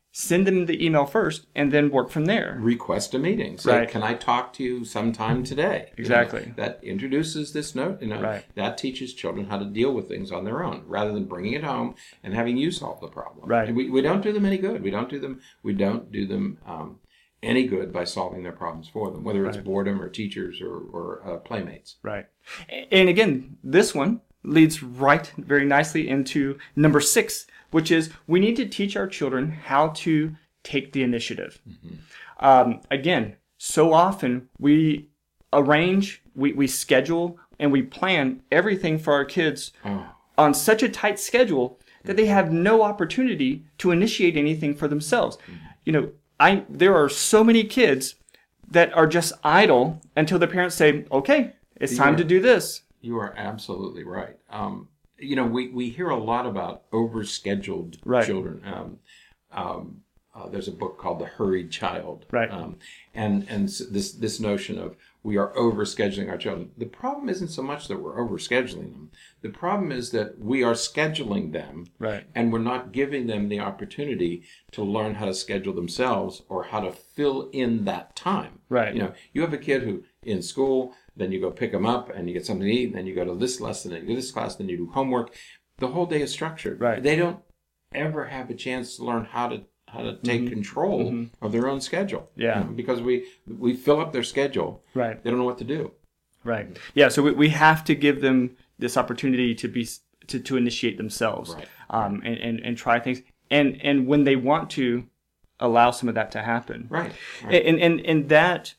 [SPEAKER 1] send them the email first and then work from there.
[SPEAKER 2] Request a meeting. Say,
[SPEAKER 1] Right.
[SPEAKER 2] can I talk to you sometime today? You
[SPEAKER 1] Exactly.
[SPEAKER 2] know, that introduces this note. You know,
[SPEAKER 1] Right.
[SPEAKER 2] that teaches children how to deal with things on their own, rather than bringing it home and having you solve the problem.
[SPEAKER 1] Right.
[SPEAKER 2] And we, we don't do them any good. We don't do them. We don't do them um, any good by solving their problems for them, whether it's
[SPEAKER 1] Right.
[SPEAKER 2] boredom or teachers or, or uh, playmates.
[SPEAKER 1] Right. And again, this one leads right very nicely into number six, which is we need to teach our children how to take the initiative. Mm-hmm. Um, again, so often we arrange, we, we schedule, and we plan everything for our kids
[SPEAKER 2] Oh.
[SPEAKER 1] on such a tight schedule that they have no opportunity to initiate anything for themselves. Mm-hmm. You know, I there are so many kids that are just idle until the parents say, okay, it's time to do this.
[SPEAKER 2] You are absolutely right. Um, you know, we, we hear a lot about overscheduled
[SPEAKER 1] Right.
[SPEAKER 2] children. Um, um, uh, there's a book called The Hurried Child.
[SPEAKER 1] Right.
[SPEAKER 2] Um, and and s- this this notion of we are overscheduling our children. The problem isn't so much that we're overscheduling them. The problem is that we are scheduling them,
[SPEAKER 1] Right.
[SPEAKER 2] and we're not giving them the opportunity to learn how to schedule themselves or how to fill in that time.
[SPEAKER 1] Right.
[SPEAKER 2] You know, you have a kid who in school, then you go pick them up and you get something to eat, and then you go to this lesson, and you go to this class, then you do homework. The whole day is structured.
[SPEAKER 1] Right.
[SPEAKER 2] They don't ever have a chance to learn how to how to take
[SPEAKER 1] Mm-hmm.
[SPEAKER 2] control
[SPEAKER 1] Mm-hmm.
[SPEAKER 2] of their own schedule.
[SPEAKER 1] Yeah.
[SPEAKER 2] You know, because we we fill up their schedule.
[SPEAKER 1] Right.
[SPEAKER 2] They don't know what to do.
[SPEAKER 1] Right. Yeah. So we, we have to give them this opportunity to be to, to initiate themselves,
[SPEAKER 2] Right.
[SPEAKER 1] um, and, and and try things, and and when they want to, allow some of that to happen.
[SPEAKER 2] Right. right.
[SPEAKER 1] And and and that.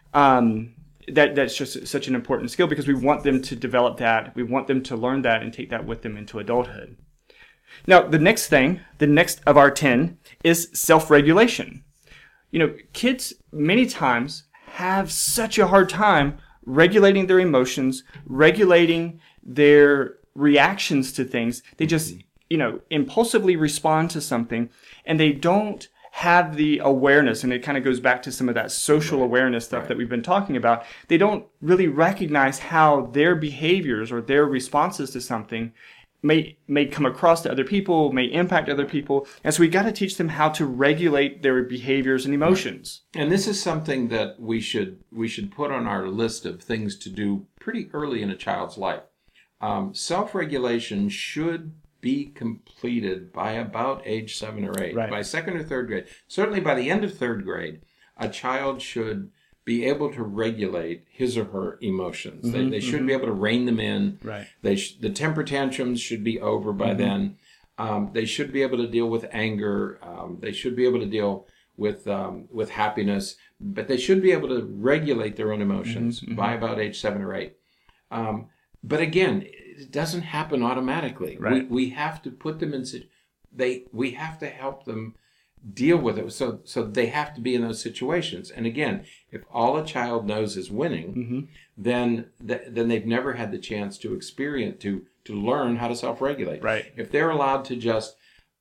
[SPEAKER 1] Um, that that's just such an important skill because we want them to develop that. We want them to learn that and take that with them into adulthood. Now, the next thing, the next of our ten is self-regulation. You know, kids many times have such a hard time regulating their emotions, regulating their reactions to things. They just, you know, impulsively respond to something and they don't have the awareness, and it kind of goes back to some of that social
[SPEAKER 2] Right.
[SPEAKER 1] awareness stuff
[SPEAKER 2] Right.
[SPEAKER 1] that we've been talking about. They don't really recognize how their behaviors or their responses to something may may come across to other people, may impact other people. And so we got to teach them how to regulate their behaviors and emotions.
[SPEAKER 2] And this is something that we should we should put on our list of things to do pretty early in a child's life. Um, self-regulation should be completed by about age seven or eight.
[SPEAKER 1] Right.
[SPEAKER 2] By second or third grade. Certainly by the end of third grade, a child should be able to regulate his or her emotions. They, they should be able to rein them in.
[SPEAKER 1] Right.
[SPEAKER 2] They sh- the temper tantrums should be over by then. Um, they should be able to deal with anger. Um, they should be able to deal with um, with happiness. But they should be able to regulate their own emotions by about age seven or eight. Um, but again, it doesn't happen automatically.
[SPEAKER 1] Right.
[SPEAKER 2] We we have to put them in. sit- They we have to help them deal with it. So so they have to be in those situations. And again, if all a child knows is winning,
[SPEAKER 1] Mm-hmm.
[SPEAKER 2] then th- then they've never had the chance to experience to to learn how to self-regulate.
[SPEAKER 1] Right.
[SPEAKER 2] If they're allowed to just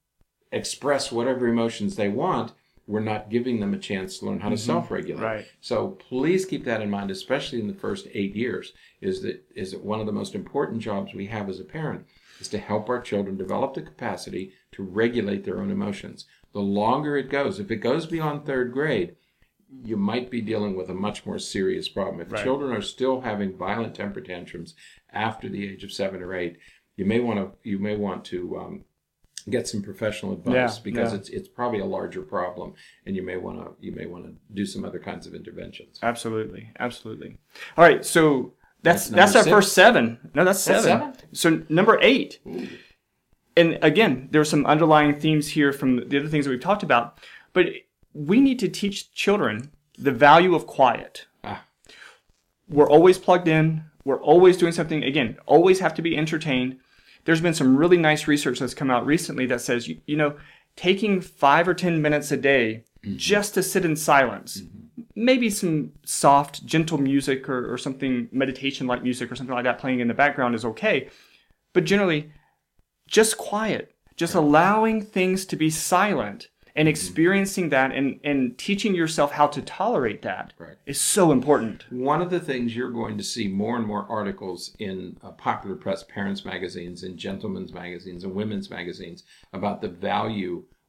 [SPEAKER 2] express whatever emotions they want, we're not giving them a chance to learn how to self-regulate.
[SPEAKER 1] Right.
[SPEAKER 2] So please keep that in mind, especially in the first eight years. Is that is that one of the most important jobs we have as a parent is to help our children develop the capacity to regulate their own emotions. The longer it goes, if it goes beyond third grade, you might be dealing with a much more serious problem. If
[SPEAKER 1] Right.
[SPEAKER 2] children are still having violent temper tantrums after the age of seven or eight, you may want to you may want to um, get some professional advice
[SPEAKER 1] Yeah,
[SPEAKER 2] because
[SPEAKER 1] yeah.
[SPEAKER 2] it's it's probably a larger problem, and you may want to you may want to do some other kinds of interventions.
[SPEAKER 1] Absolutely, absolutely. All right, so that's
[SPEAKER 2] That's
[SPEAKER 1] that's,
[SPEAKER 2] number
[SPEAKER 1] our
[SPEAKER 2] six?
[SPEAKER 1] first seven. No, that's seven.
[SPEAKER 2] That's seven?
[SPEAKER 1] So number eight,
[SPEAKER 2] Ooh.
[SPEAKER 1] and again, there are some underlying themes here from the other things that we've talked about, but we need to teach children the value of quiet.
[SPEAKER 2] Ah.
[SPEAKER 1] We're always plugged in. We're always doing something. Again, always have to be entertained. There's been some really nice research that's come out recently that says, you, you know, taking five or ten minutes a day mm-hmm. just to sit in silence, mm-hmm. maybe some soft, gentle music or, or something meditation-like music or something like that playing in the background is okay. But generally, just quiet, just allowing things to be silent and experiencing that and, and teaching yourself how to tolerate that
[SPEAKER 2] Right.
[SPEAKER 1] is so important.
[SPEAKER 2] One of the things you're going to see more and more articles in uh, popular press, parents' magazines, and gentlemen's magazines, and women's magazines about the value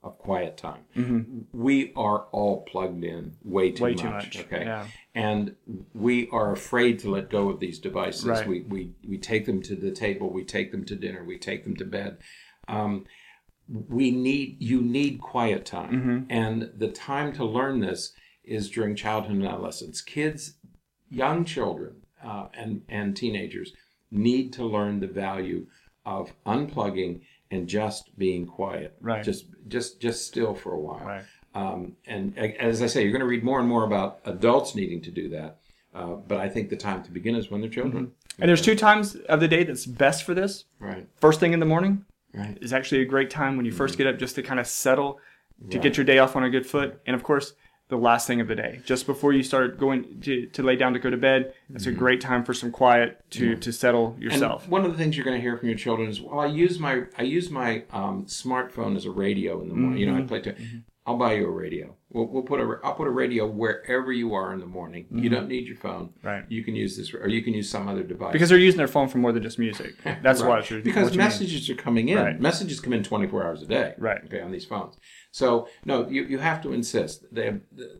[SPEAKER 2] of quiet time.
[SPEAKER 1] Mm-hmm.
[SPEAKER 2] We are all plugged in way too
[SPEAKER 1] Way
[SPEAKER 2] much.
[SPEAKER 1] too much.
[SPEAKER 2] Okay.
[SPEAKER 1] Yeah.
[SPEAKER 2] And we are afraid to let go of these devices.
[SPEAKER 1] Right.
[SPEAKER 2] We, we, we take them to the table. We take them to dinner. We take them to bed. Um, we need, you need quiet time.
[SPEAKER 1] Mm-hmm.
[SPEAKER 2] And the time to learn this is during childhood and adolescence. Kids, young children, uh, and, and teenagers need to learn the value of unplugging and just being quiet.
[SPEAKER 1] Right.
[SPEAKER 2] Just, just, just still for a while.
[SPEAKER 1] Right.
[SPEAKER 2] Um, and as I say, you're going to read more and more about adults needing to do that. Uh, but I think the time to begin is when they're children.
[SPEAKER 1] Mm-hmm. And there's two times of the day that's best for this.
[SPEAKER 2] Right.
[SPEAKER 1] First thing in the morning
[SPEAKER 2] Right.
[SPEAKER 1] is actually a great time when you first get up, just to kind of settle, to
[SPEAKER 2] Right.
[SPEAKER 1] get your day off on a good foot. And of course, the last thing of the day, just before you start going to, to lay down to go to bed, that's mm-hmm. a great time for some quiet to, yeah. to settle yourself.
[SPEAKER 2] And one of the things you're going to hear from your children is, well, I use my I use my um, smartphone as a radio in the morning. Mm-hmm. You know, I play to. Mm-hmm. I'll buy you a radio. We'll, we'll put a I'll put a radio wherever you are in the morning. Mm-hmm. You don't need your phone.
[SPEAKER 1] Right.
[SPEAKER 2] You can use this, or you can use some other device.
[SPEAKER 1] Because they're using their phone for more than just music. That's
[SPEAKER 2] right.
[SPEAKER 1] why it's
[SPEAKER 2] because
[SPEAKER 1] what
[SPEAKER 2] messages are coming in.
[SPEAKER 1] Right.
[SPEAKER 2] Messages come in twenty-four hours a day.
[SPEAKER 1] Right.
[SPEAKER 2] Okay, on these phones. So no, you you have to insist. They have, the,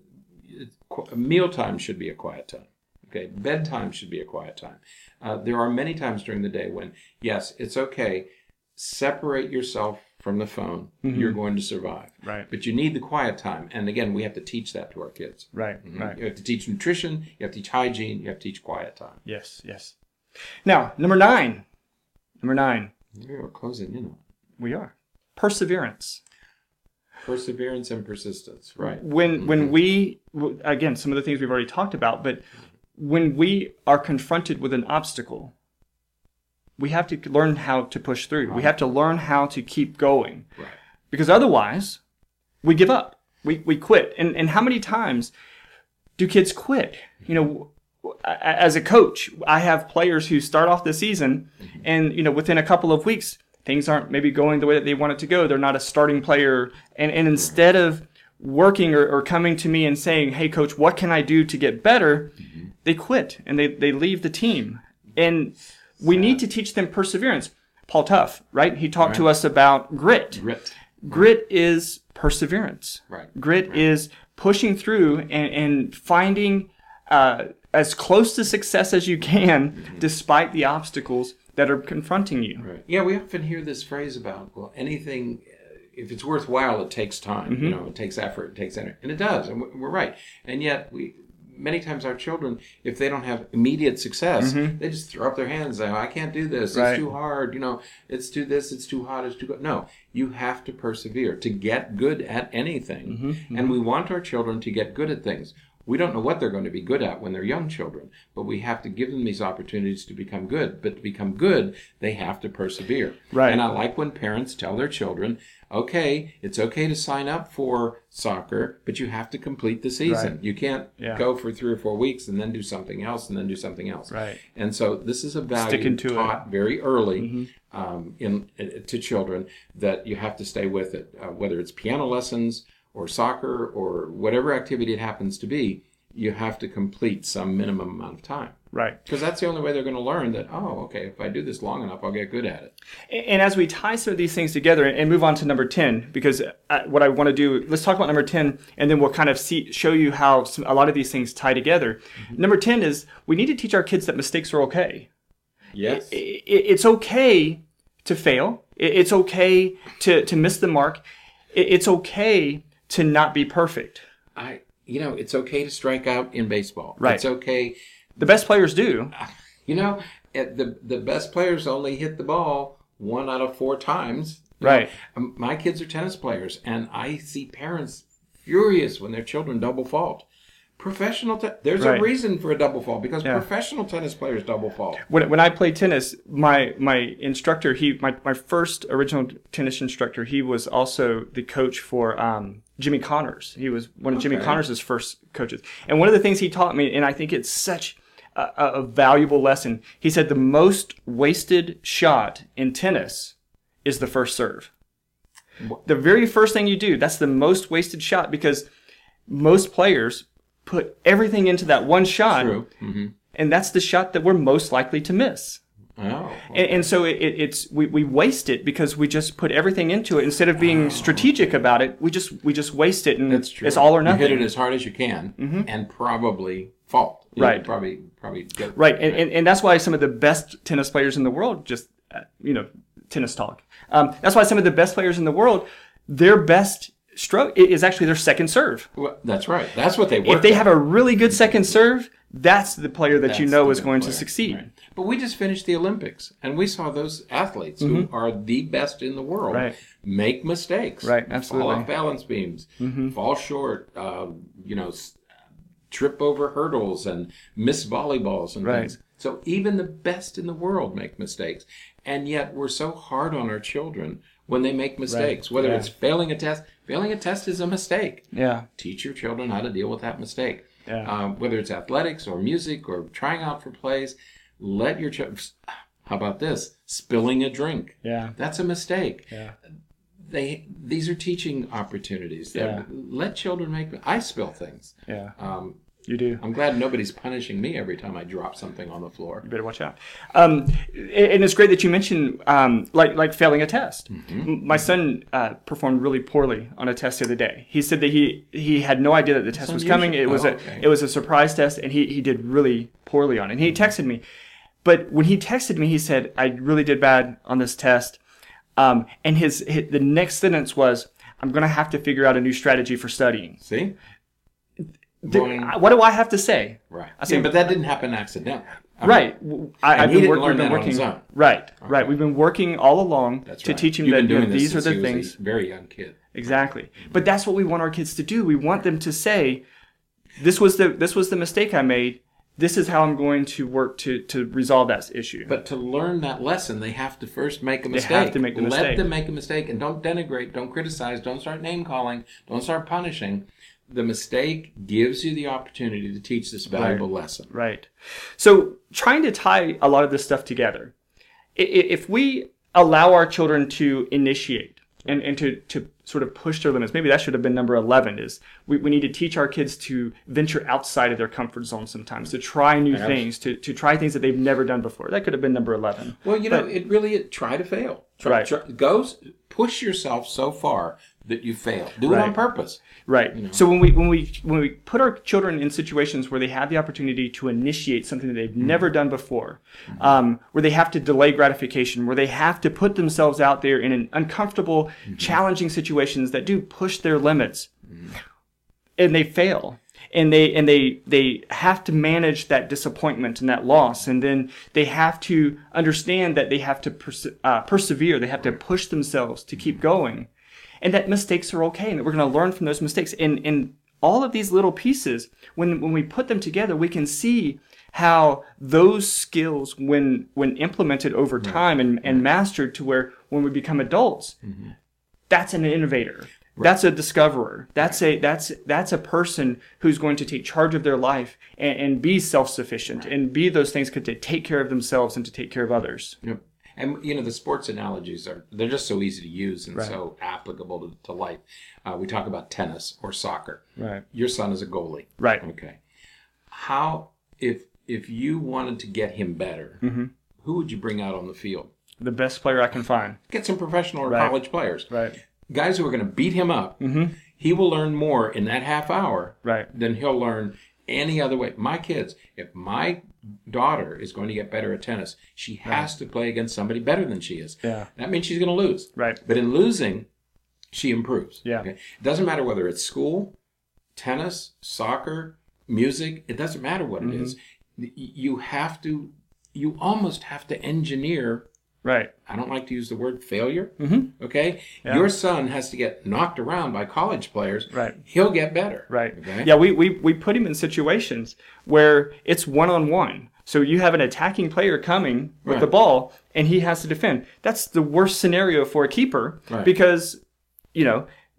[SPEAKER 2] mealtime should be a quiet time. Okay, bedtime should be a quiet time. Uh, there are many times during the day when, yes, it's okay. Separate yourself from the phone. Mm-hmm. You're going to survive.
[SPEAKER 1] Right.
[SPEAKER 2] But you need the quiet time. And again, we have to teach that to our kids.
[SPEAKER 1] Right.
[SPEAKER 2] Mm-hmm.
[SPEAKER 1] Right.
[SPEAKER 2] You have to teach nutrition. You have to teach hygiene. You have to teach quiet time.
[SPEAKER 1] Yes. Yes. Now, number nine. Number nine.
[SPEAKER 2] We're closing in on.
[SPEAKER 1] We are. Perseverance.
[SPEAKER 2] Perseverance and persistence. Right.
[SPEAKER 1] When mm-hmm. when we, again, some of the things we've already talked about, but when we are confronted with an obstacle, we have to learn how to push through. Right. We have to learn how to keep going.
[SPEAKER 2] Right.
[SPEAKER 1] Because otherwise, we give up. We we quit. And and how many times do kids quit? You know, as a coach, I have players who start off the season, mm-hmm. and you know, within a couple of weeks, things aren't maybe going the way that they want it to go. They're not a starting player. And and instead of working or, or coming to me and saying, hey, coach, what can I do to get better? Mm-hmm. They quit and they, they leave the team. And we need to teach them perseverance. Paul Tuff, right? He talked right. to us about grit.
[SPEAKER 2] Grit.
[SPEAKER 1] Grit is perseverance.
[SPEAKER 2] Right.
[SPEAKER 1] Grit
[SPEAKER 2] right.
[SPEAKER 1] is pushing through and, and finding uh, as close to success as you can, mm-hmm. despite the obstacles that are confronting you.
[SPEAKER 2] Right. Yeah, we often hear this phrase about, well, anything, if it's worthwhile, it takes time. Mm-hmm. You know, it takes effort, it takes energy. And it does, and we're right. And yet, we many times our children, if they don't have immediate success, mm-hmm. they just throw up their hands and say, I can't do this.
[SPEAKER 1] Right.
[SPEAKER 2] It's too hard. You know, it's too this, it's too hot, it's too good. No, you have to persevere to get good at anything. Mm-hmm. Mm-hmm. And we want our children to get good at things. We don't know what they're going to be good at when they're young children, but we have to give them these opportunities to become good. But to become good, they have to persevere.
[SPEAKER 1] Right.
[SPEAKER 2] And I like when parents tell their children, okay, it's okay to sign up for soccer, but you have to complete the season.
[SPEAKER 1] Right.
[SPEAKER 2] You can't
[SPEAKER 1] yeah.
[SPEAKER 2] go for three or four weeks and then do something else and then do something else.
[SPEAKER 1] Right.
[SPEAKER 2] And so this is a value
[SPEAKER 1] Sticking to
[SPEAKER 2] taught
[SPEAKER 1] it.
[SPEAKER 2] very early
[SPEAKER 1] mm-hmm.
[SPEAKER 2] um, in, in to children that you have to stay with it, uh, whether it's piano lessons or soccer or whatever activity it happens to be. You have to complete some minimum amount of time.
[SPEAKER 1] Right.
[SPEAKER 2] Because that's the only way they're going to learn that, oh, okay, if I do this long enough, I'll get good at it.
[SPEAKER 1] And as we tie some of these things together and move on to number ten, because what I want to do, let's talk about number ten, and then we'll kind of see, show you how some, a lot of these things tie together. Mm-hmm. Number ten is we need to teach our kids that mistakes are okay.
[SPEAKER 2] Yes.
[SPEAKER 1] It, it, it's okay to fail. It, it's okay to, to miss the mark. It, it's okay to not be perfect.
[SPEAKER 2] I... You know, it's okay to strike out in baseball.
[SPEAKER 1] Right.
[SPEAKER 2] It's okay.
[SPEAKER 1] The best players do.
[SPEAKER 2] You know, the the best players only hit the ball one out of four times.
[SPEAKER 1] Right.
[SPEAKER 2] know, my kids are tennis players, and I see parents furious when their children double fault. Professional, te- there's
[SPEAKER 1] right.
[SPEAKER 2] a reason for a double fault because
[SPEAKER 1] yeah.
[SPEAKER 2] professional tennis players double fault.
[SPEAKER 1] When when I played tennis, my my instructor, he my, my first original tennis instructor, he was also the coach for um, Jimmy Connors. He was one of okay. Jimmy Connors' first coaches. And one of the things he taught me, and I think it's such a, a valuable lesson, he said the most wasted shot in tennis is the first serve. What? The very first thing you do, that's the most wasted shot because most players put everything into that one shot.
[SPEAKER 2] True. Mm-hmm.
[SPEAKER 1] And that's the shot that we're most likely to miss.
[SPEAKER 2] Oh, okay.
[SPEAKER 1] and, and so it, it, it's we, we waste it because we just put everything into it instead of being oh. strategic about it. We just we just waste it, and
[SPEAKER 2] That's true.
[SPEAKER 1] It's all or nothing.
[SPEAKER 2] You hit it as hard as you can, mm-hmm. and probably fault. You
[SPEAKER 1] right.
[SPEAKER 2] Probably probably get,
[SPEAKER 1] right, and, and and that's why some of the best tennis players in the world just uh, you know tennis talk. Um, that's why some of the best players in the world, their best stroke is actually their second serve.
[SPEAKER 2] Well, that's right. That's what they work.
[SPEAKER 1] If they
[SPEAKER 2] at.
[SPEAKER 1] have a really good second serve, that's the player that
[SPEAKER 2] That's
[SPEAKER 1] you know
[SPEAKER 2] the
[SPEAKER 1] is going
[SPEAKER 2] player.
[SPEAKER 1] to succeed.
[SPEAKER 2] Right. But we just finished the Olympics, and we saw those athletes mm-hmm. who are the best in the world
[SPEAKER 1] right.
[SPEAKER 2] make mistakes.
[SPEAKER 1] Right, absolutely.
[SPEAKER 2] Fall off balance beams,
[SPEAKER 1] mm-hmm.
[SPEAKER 2] fall short, uh, you know, trip over hurdles and miss volleyballs and
[SPEAKER 1] right.
[SPEAKER 2] things. So even the best in the world make mistakes. And yet we're so hard on our children when they make mistakes,
[SPEAKER 1] right.
[SPEAKER 2] whether
[SPEAKER 1] yeah.
[SPEAKER 2] it's failing a test. Failing a test is a mistake.
[SPEAKER 1] Yeah.
[SPEAKER 2] Teach your children how to deal with that mistake.
[SPEAKER 1] Yeah.
[SPEAKER 2] Um, whether it's athletics or music or trying out for plays, let your children... How about this? Spilling a drink.
[SPEAKER 1] Yeah.
[SPEAKER 2] That's a mistake.
[SPEAKER 1] Yeah.
[SPEAKER 2] They These are teaching opportunities.
[SPEAKER 1] Yeah.
[SPEAKER 2] Let children make... I spill things.
[SPEAKER 1] Yeah.
[SPEAKER 2] Um,
[SPEAKER 1] You do.
[SPEAKER 2] I'm glad nobody's punishing me every time I drop something on the floor.
[SPEAKER 1] You better watch out. Um, and it's great that you mentioned um, like like failing a test. Mm-hmm. My son uh, performed really poorly on a test the other day. He said that he he had no idea that the test
[SPEAKER 2] That's
[SPEAKER 1] was
[SPEAKER 2] unusual.
[SPEAKER 1] coming. It was
[SPEAKER 2] oh,
[SPEAKER 1] a
[SPEAKER 2] okay.
[SPEAKER 1] it was a surprise test, and he he did really poorly on it. And he texted me, but when he texted me, he said, "I really did bad on this test." Um, and his, his the next sentence was, "I'm going to have to figure out a new strategy for studying."
[SPEAKER 2] See.
[SPEAKER 1] Going, what do I have to say?
[SPEAKER 2] Right.
[SPEAKER 1] I say,
[SPEAKER 2] yeah, but that didn't happen accidentally. I
[SPEAKER 1] right.
[SPEAKER 2] Mean,
[SPEAKER 1] I, I've
[SPEAKER 2] he
[SPEAKER 1] been
[SPEAKER 2] didn't
[SPEAKER 1] work,
[SPEAKER 2] learn
[SPEAKER 1] we've been
[SPEAKER 2] that
[SPEAKER 1] working.
[SPEAKER 2] on his own.
[SPEAKER 1] Right.
[SPEAKER 2] Okay.
[SPEAKER 1] Right. We've been working all along
[SPEAKER 2] that's
[SPEAKER 1] to
[SPEAKER 2] right.
[SPEAKER 1] teach him
[SPEAKER 2] You've
[SPEAKER 1] that
[SPEAKER 2] been doing
[SPEAKER 1] you know, these are
[SPEAKER 2] this
[SPEAKER 1] the
[SPEAKER 2] since he was
[SPEAKER 1] things.
[SPEAKER 2] a very young kid.
[SPEAKER 1] Exactly. But that's what we want our kids to do. We want them to say, "This was the this was the mistake I made. This is how I'm going to work to to resolve that issue."
[SPEAKER 2] But to learn that lesson, they have to first make a mistake.
[SPEAKER 1] They have to make the
[SPEAKER 2] Let
[SPEAKER 1] mistake.
[SPEAKER 2] them make a mistake, and don't denigrate, don't criticize, don't start name calling, don't start punishing. The mistake gives you the opportunity to teach this valuable
[SPEAKER 1] right.
[SPEAKER 2] lesson.
[SPEAKER 1] Right. So trying to tie a lot of this stuff together, if we allow our children to initiate and, and to, to sort of push their limits, maybe that should have been number eleven, is we, we need to teach our kids to venture outside of their comfort zone sometimes, to try new Absolutely. things, to, to try things that they've never done before. That could have been number eleven.
[SPEAKER 2] Well, you but, know, it really, it, try to fail. Try,
[SPEAKER 1] right.
[SPEAKER 2] try, go, push yourself so far that you fail. Do
[SPEAKER 1] right.
[SPEAKER 2] it on purpose.
[SPEAKER 1] Right.
[SPEAKER 2] You know?
[SPEAKER 1] So when we when we when we put our children in situations where they have the opportunity to initiate something that they've mm-hmm. never done before, mm-hmm. um, where they have to delay gratification, where they have to put themselves out there in an uncomfortable, mm-hmm. challenging situations that do push their limits, mm-hmm. and they fail, and they and they they have to manage that disappointment and that loss, and then they have to understand that they have to perse- uh, persevere. They have to push themselves to keep going. And that mistakes are okay, and that we're going to learn from those mistakes. And, and all of these little pieces, when when we put them together, we can see how those skills, when when implemented over time and, and mastered to where when we become adults, mm-hmm. that's an innovator. Right. That's a discoverer. That's a that's that's a person who's going to take charge of their life and, and be self-sufficient right. and be those things to take care of themselves and to take care of others.
[SPEAKER 2] Yep. And, you know, the sports analogies are, they're just so easy to use and
[SPEAKER 1] right.
[SPEAKER 2] so applicable to, to life. Uh, we talk about tennis or soccer.
[SPEAKER 1] Right.
[SPEAKER 2] Your son is a goalie.
[SPEAKER 1] Right.
[SPEAKER 2] Okay. How, if if you wanted to get him better, mm-hmm. who would you bring out on the field?
[SPEAKER 1] The best player I can find.
[SPEAKER 2] Get some professional or
[SPEAKER 1] right.
[SPEAKER 2] college players.
[SPEAKER 1] Right.
[SPEAKER 2] Guys who are going to beat him up.
[SPEAKER 1] Mm-hmm.
[SPEAKER 2] He will learn more in that half hour
[SPEAKER 1] right.
[SPEAKER 2] than he'll learn any other way. My kids, if my daughter is going to get better at tennis, she has right. to play against somebody better than she is.
[SPEAKER 1] Yeah.
[SPEAKER 2] That means she's going to lose.
[SPEAKER 1] Right.
[SPEAKER 2] But in losing, she improves.
[SPEAKER 1] Yeah.
[SPEAKER 2] Okay? It doesn't matter whether it's school, tennis, soccer, music. It doesn't matter what mm-hmm. it is. You have to, you almost have to engineer.
[SPEAKER 1] Right.
[SPEAKER 2] I don't like to use the word failure.
[SPEAKER 1] Mm-hmm.
[SPEAKER 2] Okay?
[SPEAKER 1] Yeah.
[SPEAKER 2] Your son has to get knocked around by college players.
[SPEAKER 1] Right.
[SPEAKER 2] He'll get better.
[SPEAKER 1] Right.
[SPEAKER 2] Okay?
[SPEAKER 1] Yeah, we, we, we put him in situations where it's one-on-one. So you have an attacking player coming with right. the ball, and he has to defend. That's the worst scenario for a keeper right. because, you know,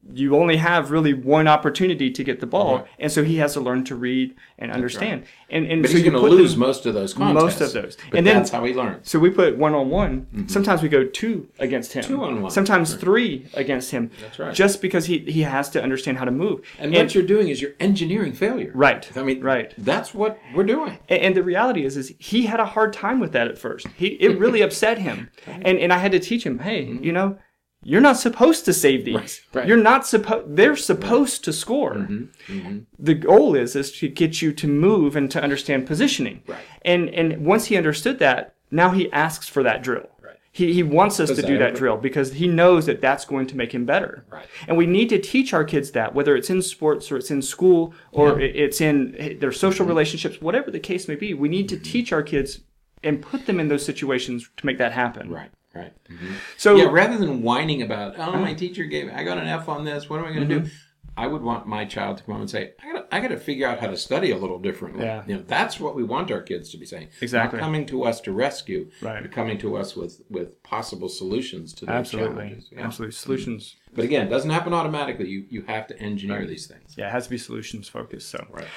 [SPEAKER 1] you only have really one opportunity to get the ball,
[SPEAKER 2] Right.
[SPEAKER 1] and so he has to learn to read and understand.
[SPEAKER 2] right.
[SPEAKER 1] And and
[SPEAKER 2] But
[SPEAKER 1] so
[SPEAKER 2] he's
[SPEAKER 1] you
[SPEAKER 2] going to
[SPEAKER 1] put
[SPEAKER 2] lose
[SPEAKER 1] them-
[SPEAKER 2] most of those contests.
[SPEAKER 1] most of those.
[SPEAKER 2] But
[SPEAKER 1] And then-
[SPEAKER 2] that's how he learns.
[SPEAKER 1] So we put one on one. Sometimes we go two against him.
[SPEAKER 2] Two on one.
[SPEAKER 1] Sometimes three against him.
[SPEAKER 2] That's right.
[SPEAKER 1] Just because he he has to understand how to move.
[SPEAKER 2] And, what you're doing is you're engineering failure.
[SPEAKER 1] Right.
[SPEAKER 2] I mean,
[SPEAKER 1] Right.
[SPEAKER 2] that's what we're doing.
[SPEAKER 1] And, and the reality is, is he had a hard time with that at first. He it really upset him, and and I had to teach him, hey, you know, you're not supposed to save these.
[SPEAKER 2] Right, right.
[SPEAKER 1] You're not supposed. They're supposed to score.
[SPEAKER 2] Mm-hmm.
[SPEAKER 1] The goal is is to get you to move and to understand positioning.
[SPEAKER 2] Right.
[SPEAKER 1] And and once he understood that, now he asks for that drill.
[SPEAKER 2] Right.
[SPEAKER 1] He he wants us
[SPEAKER 2] Does
[SPEAKER 1] to
[SPEAKER 2] that
[SPEAKER 1] do that
[SPEAKER 2] ever-
[SPEAKER 1] drill because he knows that that's going to make him better.
[SPEAKER 2] Right.
[SPEAKER 1] And we need to teach our kids that, whether it's in sports or it's in school or
[SPEAKER 2] Yeah.
[SPEAKER 1] it's in their social relationships, whatever the case may be. We need to teach our kids and put them in those situations to make that happen.
[SPEAKER 2] Right. Right. Mm-hmm.
[SPEAKER 1] So
[SPEAKER 2] Yeah, rather than whining about, oh, my teacher gave, I got an F on this. What am I going to
[SPEAKER 1] Mm-hmm.
[SPEAKER 2] do? I would want my child to come home and say, I got, I got to figure out how to study a little differently.
[SPEAKER 1] Yeah.
[SPEAKER 2] You know, that's what we want our kids to be saying.
[SPEAKER 1] Exactly.
[SPEAKER 2] Not coming to us to rescue,
[SPEAKER 1] Right.
[SPEAKER 2] but coming to us with with possible solutions to those
[SPEAKER 1] absolutely,
[SPEAKER 2] challenges. Yeah.
[SPEAKER 1] absolutely solutions.
[SPEAKER 2] But again, it doesn't happen automatically. You you have to engineer these things.
[SPEAKER 1] Yeah, it has to be solutions focused. So
[SPEAKER 2] Right.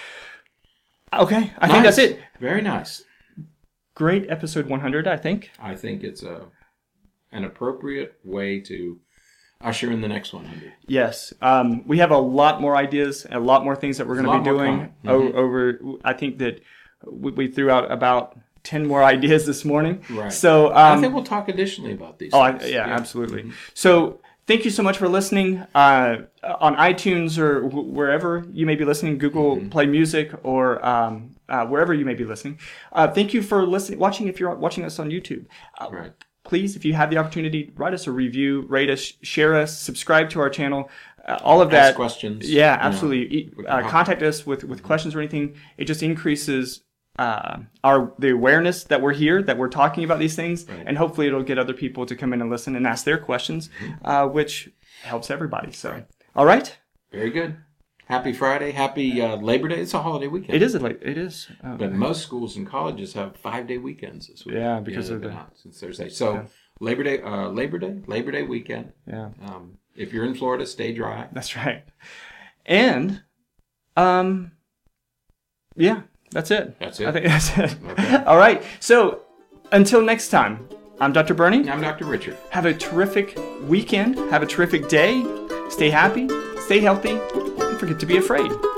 [SPEAKER 1] okay, I think that's
[SPEAKER 2] Nice.
[SPEAKER 1] it.
[SPEAKER 2] Very nice.
[SPEAKER 1] Great episode one hundred, I think.
[SPEAKER 2] I think it's a an appropriate way to usher in the next one hundred.
[SPEAKER 1] Yes, um, we have a lot more ideas, a lot more things that we're going
[SPEAKER 2] There's
[SPEAKER 1] to
[SPEAKER 2] a
[SPEAKER 1] be
[SPEAKER 2] lot more
[SPEAKER 1] doing
[SPEAKER 2] coming.
[SPEAKER 1] o- over. I think that we, we threw out about ten more ideas this morning.
[SPEAKER 2] Right.
[SPEAKER 1] So
[SPEAKER 2] I
[SPEAKER 1] um,
[SPEAKER 2] think we'll talk additionally about these
[SPEAKER 1] oh, I,
[SPEAKER 2] things.
[SPEAKER 1] yeah, absolutely. So thank you so much for listening. Uh, on iTunes or wh- wherever you may be listening, Google
[SPEAKER 2] Mm-hmm.
[SPEAKER 1] Play Music or um, uh, wherever you may be listening. Uh, thank you for listening, watching. If you're watching us on YouTube. Uh,
[SPEAKER 2] Right.
[SPEAKER 1] Please, if you have the opportunity, write us a review, rate us, share us, subscribe to our channel. Uh, all of that.
[SPEAKER 2] Ask questions.
[SPEAKER 1] Yeah,
[SPEAKER 2] you know,
[SPEAKER 1] absolutely.
[SPEAKER 2] we can
[SPEAKER 1] Uh,
[SPEAKER 2] help.
[SPEAKER 1] contact us with, with questions or anything. It just increases uh, our the awareness that we're here, that we're talking about these things,
[SPEAKER 2] Right.
[SPEAKER 1] and hopefully it'll get other people to come in and listen and ask their questions, uh, which helps everybody. So, all right.
[SPEAKER 2] Very good. Happy Friday. Happy uh, Labor Day. It's a holiday weekend.
[SPEAKER 1] It is a late. It is. Uh,
[SPEAKER 2] But most schools and colleges have five-day weekends this week.
[SPEAKER 1] Yeah, because
[SPEAKER 2] they've
[SPEAKER 1] of
[SPEAKER 2] been
[SPEAKER 1] the-
[SPEAKER 2] out since Thursday. So Labor Day, uh, Labor Day, Labor Day weekend.
[SPEAKER 1] yeah,
[SPEAKER 2] Um, if you're in Florida, stay dry.
[SPEAKER 1] that's right. And, um, yeah, that's it.
[SPEAKER 2] That's it.
[SPEAKER 1] I think that's it.
[SPEAKER 2] Okay.
[SPEAKER 1] All right. So, until next time, I'm Doctor Bernie.
[SPEAKER 2] I'm Doctor Richard.
[SPEAKER 1] Have a terrific weekend. Have a terrific day. Stay happy. Stay healthy. Don't forget to be afraid.